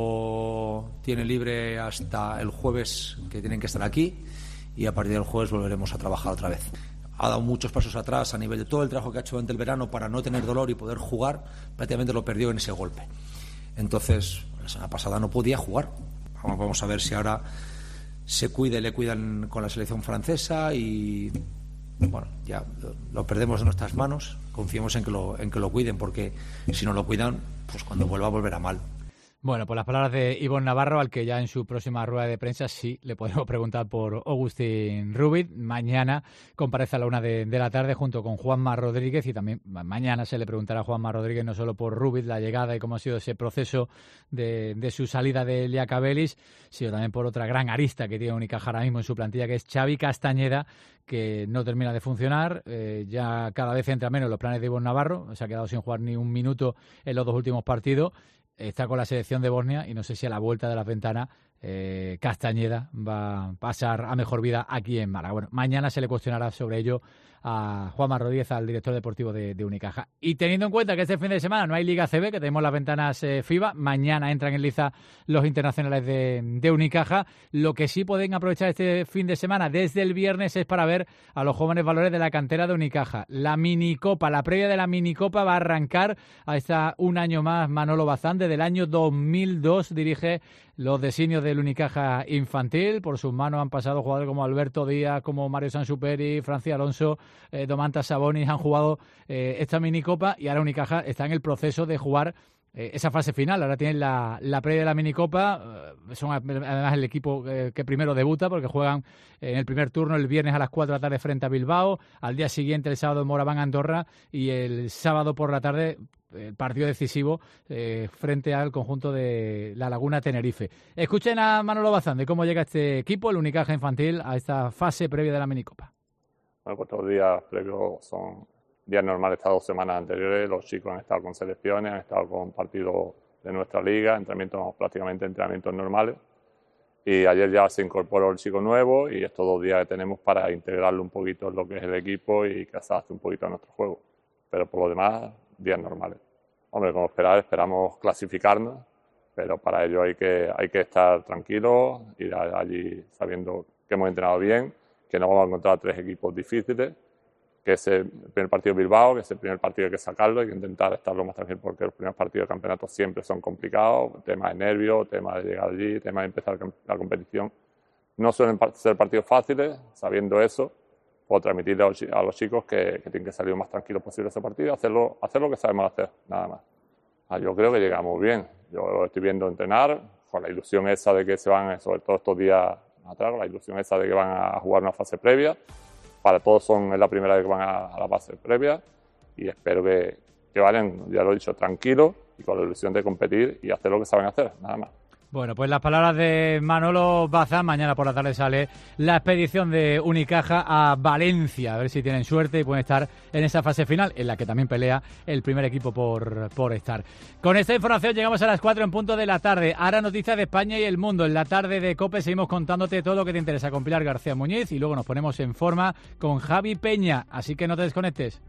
equipo tiene libre hasta el jueves, que tienen que estar aquí, y a partir del jueves volveremos a trabajar otra vez. Ha dado muchos pasos atrás a nivel de todo el trabajo que ha hecho durante el verano para no tener dolor y poder jugar, prácticamente lo perdió en ese golpe. Entonces, la semana pasada no podía jugar. Vamos, vamos a ver si ahora se cuida y le cuidan con la selección francesa, y bueno, ya lo perdemos de nuestras manos. Confiemos en que lo en que lo cuiden, porque si no lo cuidan, pues cuando vuelva volverá mal. Bueno, pues las palabras de Ivonne Navarro, al que ya en su próxima rueda de prensa sí le podemos preguntar por Agustín Rubit. Mañana comparece a la una de, de la tarde junto con Juanma Rodríguez, y también mañana se le preguntará a Juanma Rodríguez no solo por Rubit, la llegada y cómo ha sido ese proceso de, de su salida de Liacabelis, sino también por otra gran arista que tiene Unicaja ahora mismo en su plantilla, que es Xavi Castañeda, que no termina de funcionar. Eh, ya cada vez entra menos en los planes de Ivonne Navarro, se ha quedado sin jugar ni un minuto en los dos últimos partidos. Está con la selección de Bosnia y no sé si a la vuelta de las ventanas eh, Castañeda va a pasar a mejor vida aquí en Málaga. Bueno, mañana se le cuestionará sobre ello a Juanma Rodríguez, al director deportivo de, de Unicaja. Y teniendo en cuenta que este fin de semana no hay Liga C B, que tenemos las ventanas eh, FIBA, mañana entran en liza los internacionales de, de Unicaja. Lo que sí pueden aprovechar este fin de semana desde el viernes es para ver a los jóvenes valores de la cantera de Unicaja. La minicopa, la previa de la minicopa va a arrancar a esta un año más Manolo Bazán. Desde el año dos mil dos dirige los designios del Unicaja infantil. Por sus manos han pasado jugadores como Alberto Díaz, como Mario Sansuperi, Francis Alonso, eh, Domantas Sabonis. Han jugado eh, esta minicopa, y ahora Unicaja está en el proceso de jugar eh, esa fase final. Ahora tienen la, la previa de la minicopa. Eh, son además el equipo eh, que primero debuta, porque juegan en el primer turno el viernes a las cuatro de la tarde frente a Bilbao. Al día siguiente, el sábado, en Moraván, Andorra, y el sábado por la tarde el partido decisivo eh, frente al conjunto de La Laguna Tenerife. Escuchen a Manolo Bazán de cómo llega este equipo, el Unicaja infantil, a esta fase previa de la minicopa. Bueno, pues estos días previos son días normales. Estas dos semanas anteriores los chicos han estado con selecciones, han estado con partidos de nuestra liga, entrenamientos, prácticamente entrenamientos normales. Y ayer ya se incorporó el chico nuevo, y estos dos días que tenemos para integrarlo un poquito en lo que es el equipo y que se hace un poquito a nuestro juego. Pero por lo demás, días normales. Hombre, como esperar, esperamos clasificarnos, pero para ello hay que, hay que estar tranquilos, ir allí sabiendo que hemos entrenado bien, que no vamos a encontrar tres equipos difíciles, que es el primer partido de Bilbao, que es el primer partido que hay que sacarlo, hay que intentar estar lo más tranquilo porque los primeros partidos de campeonato siempre son complicados, tema de nervios, tema de llegar allí, tema de empezar la competición. No suelen ser partidos fáciles, sabiendo eso, puedo transmitirle a los chicos que, que tienen que salir lo más tranquilos posible ese partido, hacerlo, hacer lo que sabemos hacer, nada más. Ah, yo creo que llegamos bien, yo lo estoy viendo entrenar, con la ilusión esa de que se van, sobre todo estos días atrás, la ilusión esa de que van a jugar una fase previa. Para todos son, es la primera vez que van a, a la fase previa y espero que, que vayan, ya lo he dicho, tranquilos y con la ilusión de competir y hacer lo que saben hacer, nada más. Bueno, pues las palabras de Manolo Bazán. Mañana por la tarde sale la expedición de Unicaja a Valencia. A ver si tienen suerte y pueden estar en esa fase final, en la que también pelea el primer equipo por, por estar. Con esta información llegamos a las cuatro en punto de la tarde. Ahora noticias de España y el mundo. En la tarde de COPE seguimos contándote todo lo que te interesa con Pilar García Muñiz y luego nos ponemos en forma con Javi Peña. Así que no te desconectes.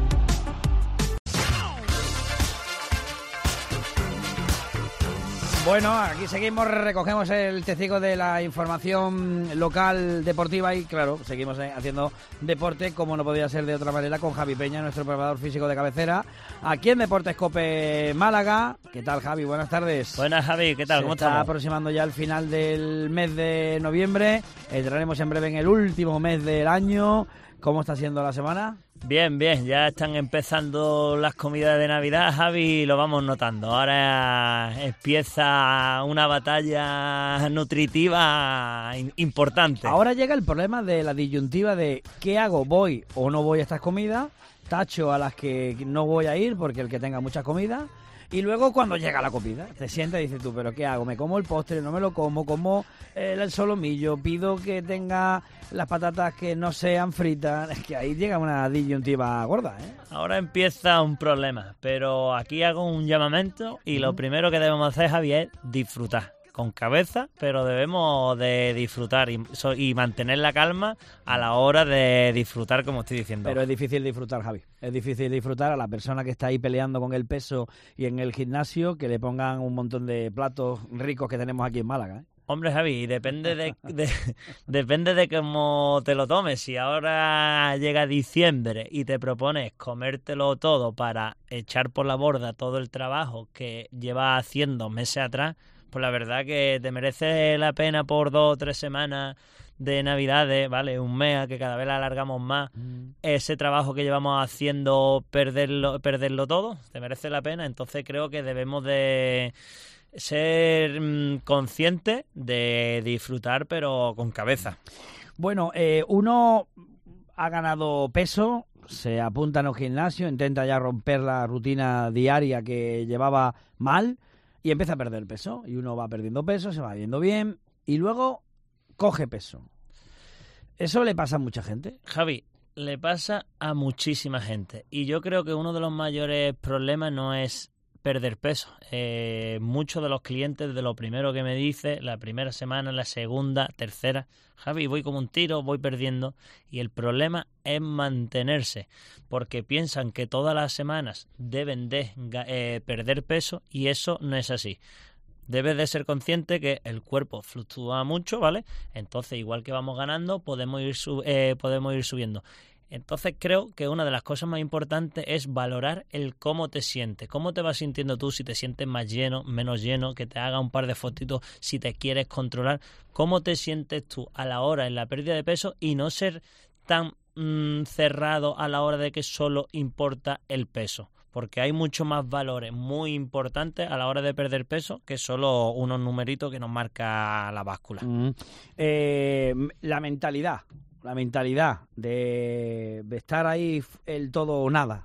Bueno, aquí seguimos, recogemos el testigo de la información local deportiva y, claro, seguimos haciendo deporte, como no podía ser de otra manera, con Javi Peña, nuestro preparador físico de cabecera, aquí en Deportes COPE Málaga. ¿Qué tal, Javi? Buenas tardes. Buenas, Javi. ¿Qué tal? Se ¿Cómo está estamos? aproximando ya el final del mes de noviembre. Entraremos en breve en el último mes del año. ¿Cómo está siendo la semana? Bien, bien, ya están empezando las comidas de Navidad, Javi, lo vamos notando. Ahora empieza una batalla nutritiva importante. Ahora llega el problema de la disyuntiva de ¿qué hago? ¿Voy o no voy a estas comidas? Tacho a las que no voy a ir porque el que tenga mucha comida. Y luego cuando llega la comida, te sientas y dices tú, ¿pero qué hago? ¿Me como el postre? ¿No me lo como? ¿Como el solomillo? ¿Pido que tenga las patatas que no sean fritas? Es que ahí llega una disyuntiva gorda, ¿eh? Ahora empieza un problema, pero aquí hago un llamamiento y lo primero que debemos hacer, Javi, es disfrutar. Con cabeza, pero debemos de disfrutar y, so, y mantener la calma a la hora de disfrutar, como estoy diciendo. Pero es difícil disfrutar, Javi. Es difícil disfrutar a la persona que está ahí peleando con el peso y en el gimnasio, que le pongan un montón de platos ricos que tenemos aquí en Málaga, ¿eh? Hombre, Javi, depende de, de depende de cómo te lo tomes. Si ahora llega diciembre y te propones comértelo todo para echar por la borda todo el trabajo que llevas haciendo meses atrás, pues la verdad que te merece la pena por dos o tres semanas de Navidades, ¿vale? Un mes, que cada vez la alargamos más, mm. ese trabajo que llevamos haciendo, perderlo, perderlo todo, te merece la pena. Entonces creo que debemos de ser mmm, conscientes de disfrutar, pero con cabeza. Bueno, eh, uno ha ganado peso, se apunta en un gimnasio, intenta ya romper la rutina diaria que llevaba mal, y empieza a perder peso, y uno va perdiendo peso, se va viendo bien, y luego coge peso. ¿Eso le pasa a mucha gente? Javi, le pasa a muchísima gente, y yo creo que uno de los mayores problemas no es perder peso. Eh, muchos de los clientes, de lo primero que me dice, la primera semana, la segunda, tercera, Javi, voy como un tiro, voy perdiendo, y el problema es mantenerse, porque piensan que todas las semanas deben de eh, perder peso, y eso no es así. Debes de ser consciente que el cuerpo fluctúa mucho, ¿vale? Entonces, igual que vamos ganando, podemos ir, sub- eh, podemos ir subiendo. Entonces creo que una de las cosas más importantes es valorar el cómo te sientes, cómo te vas sintiendo tú, si te sientes más lleno, menos lleno, que te haga un par de fotitos si te quieres controlar, cómo te sientes tú a la hora en la pérdida de peso y no ser tan mmm, cerrado a la hora de que solo importa el peso, porque hay muchos más valores muy importantes a la hora de perder peso que solo unos numeritos que nos marca la báscula. Mm. Eh, la mentalidad. La mentalidad de, de estar ahí el todo o nada.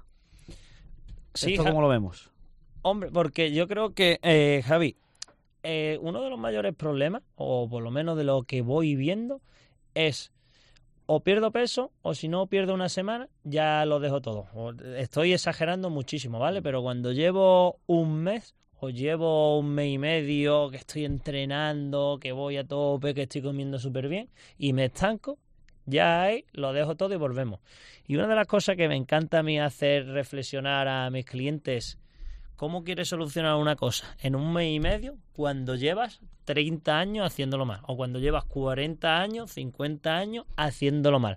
Sí, ¿Esto cómo lo vemos? Hombre, porque yo creo que, eh, Javi, eh, uno de los mayores problemas, o por lo menos de lo que voy viendo, es o pierdo peso, o si no pierdo una semana, ya lo dejo todo. Estoy exagerando muchísimo, ¿vale? Pero cuando llevo un mes, o llevo un mes y medio, que estoy entrenando, que voy a tope, que estoy comiendo súper bien, y me estanco, ya ahí lo dejo todo y volvemos. Y una de las cosas que me encanta a mí hacer reflexionar a mis clientes, ¿cómo quieres solucionar una cosa en un mes y medio cuando llevas treinta años haciéndolo mal? O cuando llevas cuarenta años, cincuenta años haciéndolo mal.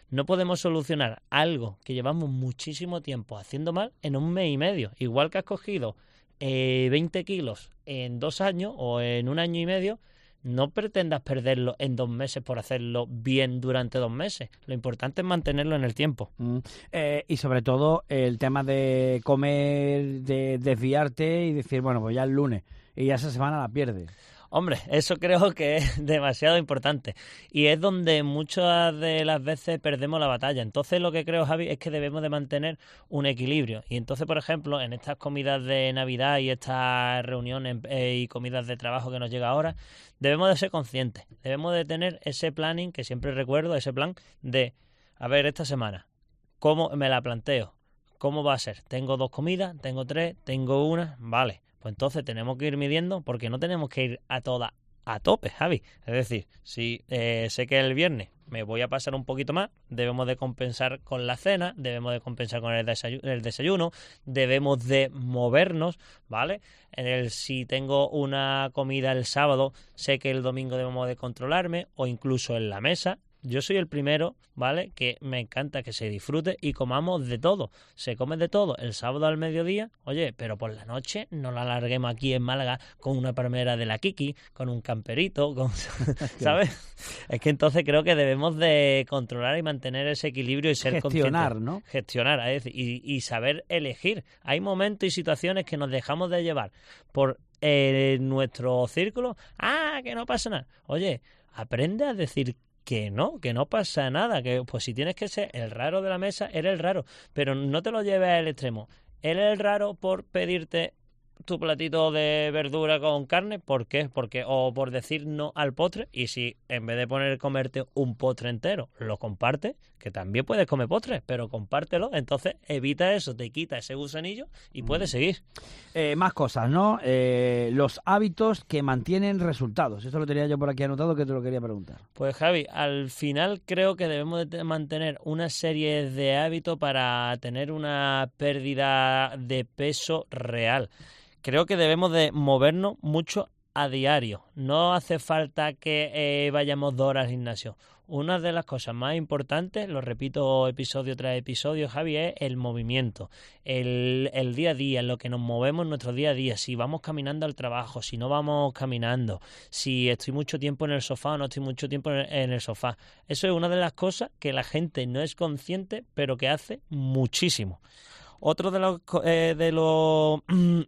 No podemos solucionar algo que llevamos muchísimo tiempo haciendo mal en un mes y medio. Igual que has cogido eh, veinte kilos en dos años o en un año y medio, no pretendas perderlo en dos meses por hacerlo bien durante dos meses. Lo importante es mantenerlo en el tiempo. Mm. Eh, y sobre todo el tema de comer, de desviarte y decir, bueno, pues ya el lunes y ya esa semana la pierdes. Hombre, eso creo que es demasiado importante y es donde muchas de las veces perdemos la batalla. Entonces lo que creo, Javi, es que debemos de mantener un equilibrio. Y entonces, por ejemplo, en estas comidas de Navidad y estas reuniones eh, y comidas de trabajo que nos llega ahora, debemos de ser conscientes. Debemos de tener ese planning, que siempre recuerdo, ese plan de, a ver, esta semana, ¿cómo me la planteo? ¿Cómo va a ser? ¿Tengo dos comidas? ¿Tengo tres? ¿Tengo una? Vale. Pues entonces tenemos que ir midiendo porque no tenemos que ir a todas a tope, Javi. Es decir, si eh, sé que el viernes me voy a pasar un poquito más, debemos de compensar con la cena, debemos de compensar con el desayuno, el desayuno debemos de movernos, ¿vale? En el, si tengo una comida el sábado, sé que el domingo debemos de controlarme o incluso en la mesa. Yo soy el primero, ¿vale?, que me encanta que se disfrute y comamos de todo. Se come de todo el sábado al mediodía, oye, pero por la noche no la alarguemos aquí en Málaga con una palmera de la Kiki, con un camperito, con, ¿sabes? Es que entonces creo que debemos de controlar y mantener ese equilibrio y ser gestionar, conscientes. ¿no? Gestionar, es decir, y, y saber elegir. Hay momentos y situaciones que nos dejamos de llevar por eh, nuestro círculo. Ah, que no pasa nada. Oye, aprende a decir que no, que no pasa nada, que pues si tienes que ser el raro de la mesa, eres el raro, pero no te lo lleves al extremo. Eres el raro por pedirte tu platito de verdura con carne, ¿por qué? Porque o por decir no al postre, y si en vez de poner comerte un postre entero, lo compartes, que también puedes comer postres, pero compártelo, entonces evita eso, te quita ese gusanillo y puedes seguir. Eh, más cosas, ¿no? Eh, los hábitos que mantienen resultados. Eso lo tenía yo por aquí anotado, que te lo quería preguntar. Pues Javi, al final creo que debemos de mantener una serie de hábitos para tener una pérdida de peso real. Creo que debemos de movernos mucho a diario. No hace falta que eh, vayamos dos horas al gimnasio. Una de las cosas más importantes, lo repito episodio tras episodio, Javi, es el movimiento. El, el día a día, lo que nos movemos en nuestro día a día. Si vamos caminando al trabajo, si no vamos caminando, si estoy mucho tiempo en el sofá o no estoy mucho tiempo en el, en el sofá. Eso es una de las cosas que la gente no es consciente, pero que hace muchísimo. Otro de los... Eh, de los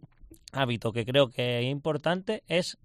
hábito que creo que es importante es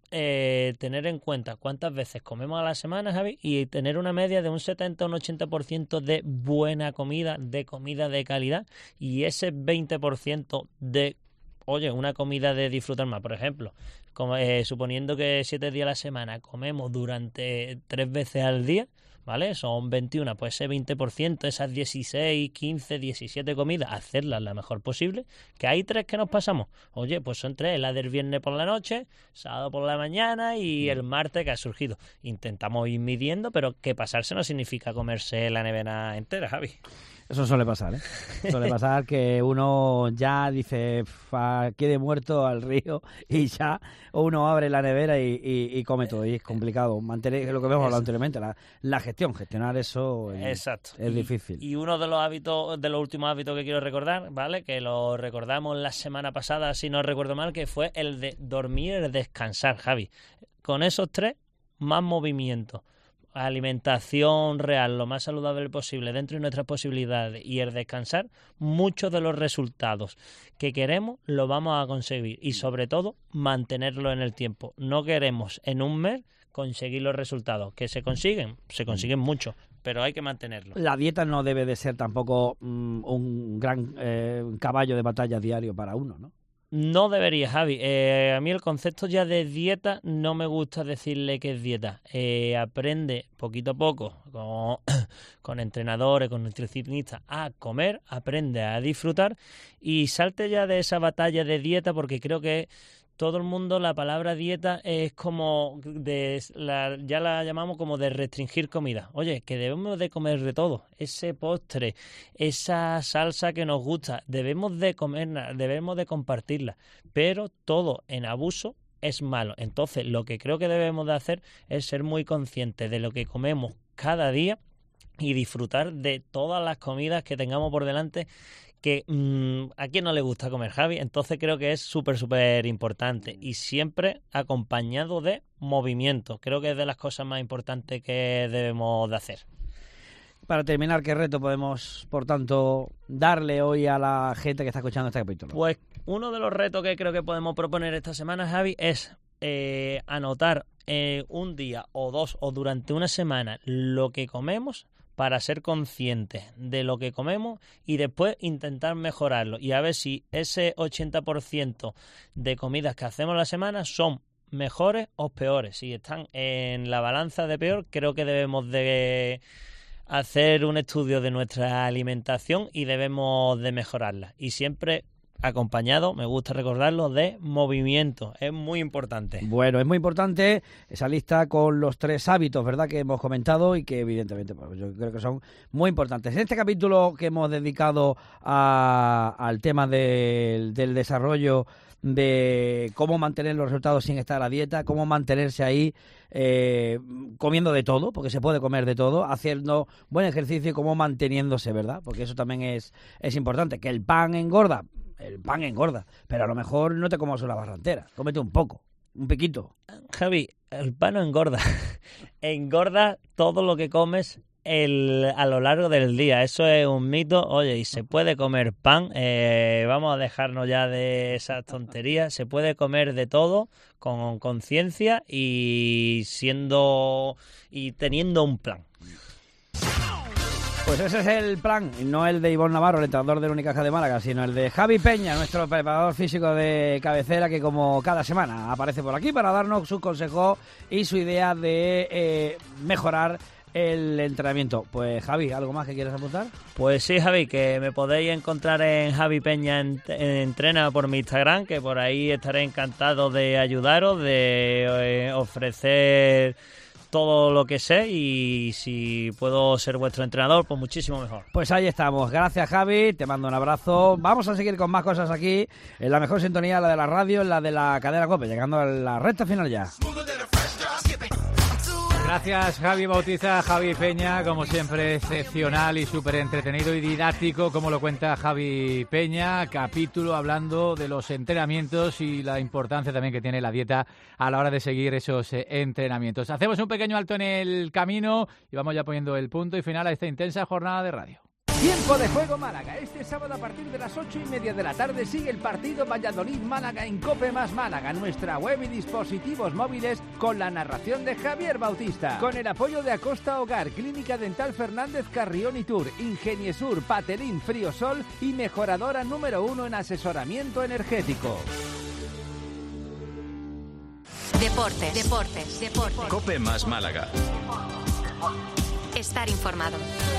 eh, tener en cuenta cuántas veces comemos a la semana, Javi, y tener una media de un setenta a un ochenta por ciento de buena comida, de comida de calidad, y ese veinte por ciento de, oye, una comida de disfrutar más. Por ejemplo, como, eh, suponiendo que siete días a la semana comemos durante tres veces al día, ¿vale? Son veintiuno, pues ese veinte por ciento, esas dieciséis, quince, diecisiete comidas, hacerlas la mejor posible. Que hay tres que nos pasamos. Oye, pues son tres, la del viernes por la noche, sábado por la mañana y el martes que ha surgido. Intentamos ir midiendo, pero que pasarse no significa comerse la nevera entera, Javi. Eso suele pasar, ¿eh? Suele pasar que uno ya dice, aquí de muerto al río, y ya uno abre la nevera y, y, y come todo. Y es complicado mantener lo que hemos hablado anteriormente, la, la gestión, gestionar eso es, Exacto. es y, difícil. Y uno de los hábitos, de los últimos hábitos que quiero recordar, ¿vale? Que lo recordamos la semana pasada, si no recuerdo mal, que fue el de dormir y el descansar, Javi. Con esos tres, más movimiento. Alimentación real, lo más saludable posible dentro de nuestras posibilidades y el descansar, muchos de los resultados que queremos los vamos a conseguir y sobre todo mantenerlo en el tiempo. No queremos en un mes conseguir los resultados que se consiguen, se consiguen mucho, pero hay que mantenerlo. La dieta no debe de ser tampoco um, un gran eh, caballo de batalla diario para uno, ¿no? No debería, Javi. Eh, a mí el concepto ya de dieta no me gusta decirle que es dieta. Eh, aprende poquito a poco con, con entrenadores, con nutricionistas a comer, aprende a disfrutar y salte ya de esa batalla de dieta, porque creo que todo el mundo la palabra dieta es como de la, ya la llamamos como de restringir comida. Oye, que debemos de comer de todo. Ese postre, esa salsa que nos gusta, debemos de comerla, debemos de compartirla. Pero todo en abuso es malo. Entonces, lo que creo que debemos de hacer es ser muy conscientes de lo que comemos cada día y disfrutar de todas las comidas que tengamos por delante, que mmm, a quién no le gusta comer, Javi. Entonces creo que es súper, súper importante y siempre acompañado de movimiento. Creo que es de las cosas más importantes que debemos de hacer. Para terminar, ¿qué reto podemos, por tanto, darle hoy a la gente que está escuchando este capítulo? Pues uno de los retos que creo que podemos proponer esta semana, Javi, es eh, anotar eh, un día o dos o durante una semana lo que comemos, para ser conscientes de lo que comemos y después intentar mejorarlo y a ver si ese ochenta por ciento de comidas que hacemos a la semana son mejores o peores. Si están en la balanza de peor, creo que debemos de hacer un estudio de nuestra alimentación y debemos de mejorarla. Y siempre acompañado, me gusta recordarlo, de movimiento. Es muy importante. Bueno, es muy importante esa lista con los tres hábitos, ¿verdad?, que hemos comentado y que evidentemente pues, yo creo que son muy importantes. En este capítulo que hemos dedicado a, al tema de, del desarrollo de cómo mantener los resultados sin estar a dieta, cómo mantenerse ahí eh, comiendo de todo, porque se puede comer de todo, haciendo buen ejercicio y cómo manteniéndose, ¿verdad? Porque eso también es, es importante. Que el pan engorda, el pan engorda, pero a lo mejor no te comas una barra entera, cómete un poco, un piquito. Javi, el pan no engorda, engorda todo lo que comes el, a lo largo del día, eso es un mito. Oye, y se puede comer pan, eh, vamos a dejarnos ya de esas tonterías, se puede comer de todo con conciencia y siendo y teniendo un plan. Pues ese es el plan, no el de Ivonne Navarro, el entrenador del Unicaja de Málaga, sino el de Javi Peña, nuestro preparador físico de cabecera, que como cada semana aparece por aquí para darnos sus consejos y su idea de eh, mejorar el entrenamiento. Pues Javi, ¿algo más que quieras apuntar? Pues sí, Javi, que me podéis encontrar en Javi Peña en, en Entrena por mi Instagram, que por ahí estaré encantado de ayudaros, de eh, ofrecer todo lo que sé, y si puedo ser vuestro entrenador, pues muchísimo mejor. Pues ahí estamos. Gracias, Javi. Te mando un abrazo. Vamos a seguir con más cosas aquí, en la mejor sintonía, la de la radio, en la de la cadena COPE, llegando a la recta final ya. Gracias, Javi Bautista, Javi Peña, como siempre excepcional y súper entretenido y didáctico, como lo cuenta Javi Peña, capítulo hablando de los entrenamientos y la importancia también que tiene la dieta a la hora de seguir esos eh, entrenamientos. Hacemos un pequeño alto en el camino y vamos ya poniendo el punto y final a esta intensa jornada de radio. Tiempo de juego Málaga. Este sábado a partir de las ocho y media de la tarde sigue el partido Valladolid-Málaga en Cope Más Málaga, nuestra web y dispositivos móviles, con la narración de Javier Bautista. Con el apoyo de Acosta Hogar, Clínica Dental Fernández Carrión y Tour, Ingeniesur, Patelín, Friosol y mejoradora número uno en asesoramiento energético. Deportes, deportes, deportes. Cope Más Málaga. Estar informado.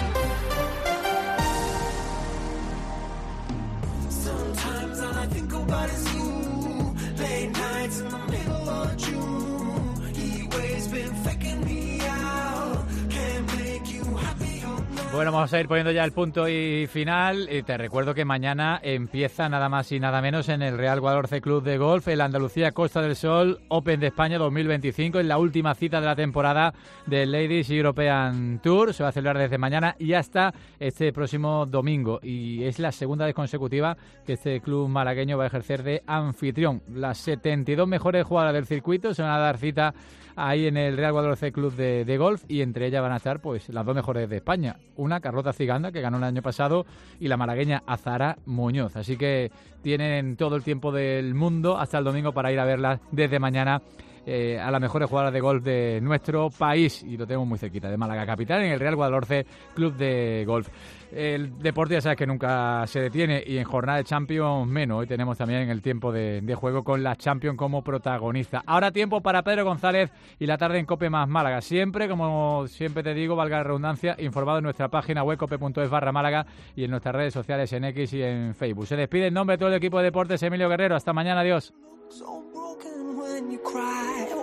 Sometimes all I think about is you. Late nights in the middle of June. He always been faking me out. Can't make you happy. Bueno, vamos a ir poniendo ya el punto y final. Y te recuerdo que mañana empieza nada más y nada menos en el Real Guadalhorce Club de Golf, el Andalucía Costa del Sol Open de España dos mil veinticinco, en la última cita de la temporada del Ladies European Tour. Se va a celebrar desde mañana y hasta este próximo domingo. Y es la segunda vez consecutiva que este club malagueño va a ejercer de anfitrión. Las setenta y dos mejores jugadoras del circuito se van a dar cita ahí en el Real Guadalhorce Club de, de Golf, y entre ellas van a estar pues las dos mejores de España. Una, Carlota Ciganda, que ganó el año pasado, y la malagueña Azahara Muñoz. Así que tienen todo el tiempo del mundo hasta el domingo para ir a verlas desde mañana eh, a las mejores jugadoras de golf de nuestro país. Y lo tenemos muy cerquita, de Málaga capital, en el Real Guadalhorce Club de Golf. El deporte ya sabes que nunca se detiene, y en jornada de Champions menos. Hoy tenemos también el tiempo de, de juego con la Champions como protagonista. Ahora tiempo para Pedro González y la tarde en Cope Más Málaga. Siempre, como siempre te digo, valga la redundancia, informado en nuestra página web cope.es barra Málaga y en nuestras redes sociales en X y en Facebook. Se despide en nombre de todo el equipo de deportes Emilio Guerrero. Hasta mañana, adiós. So broken when you cry.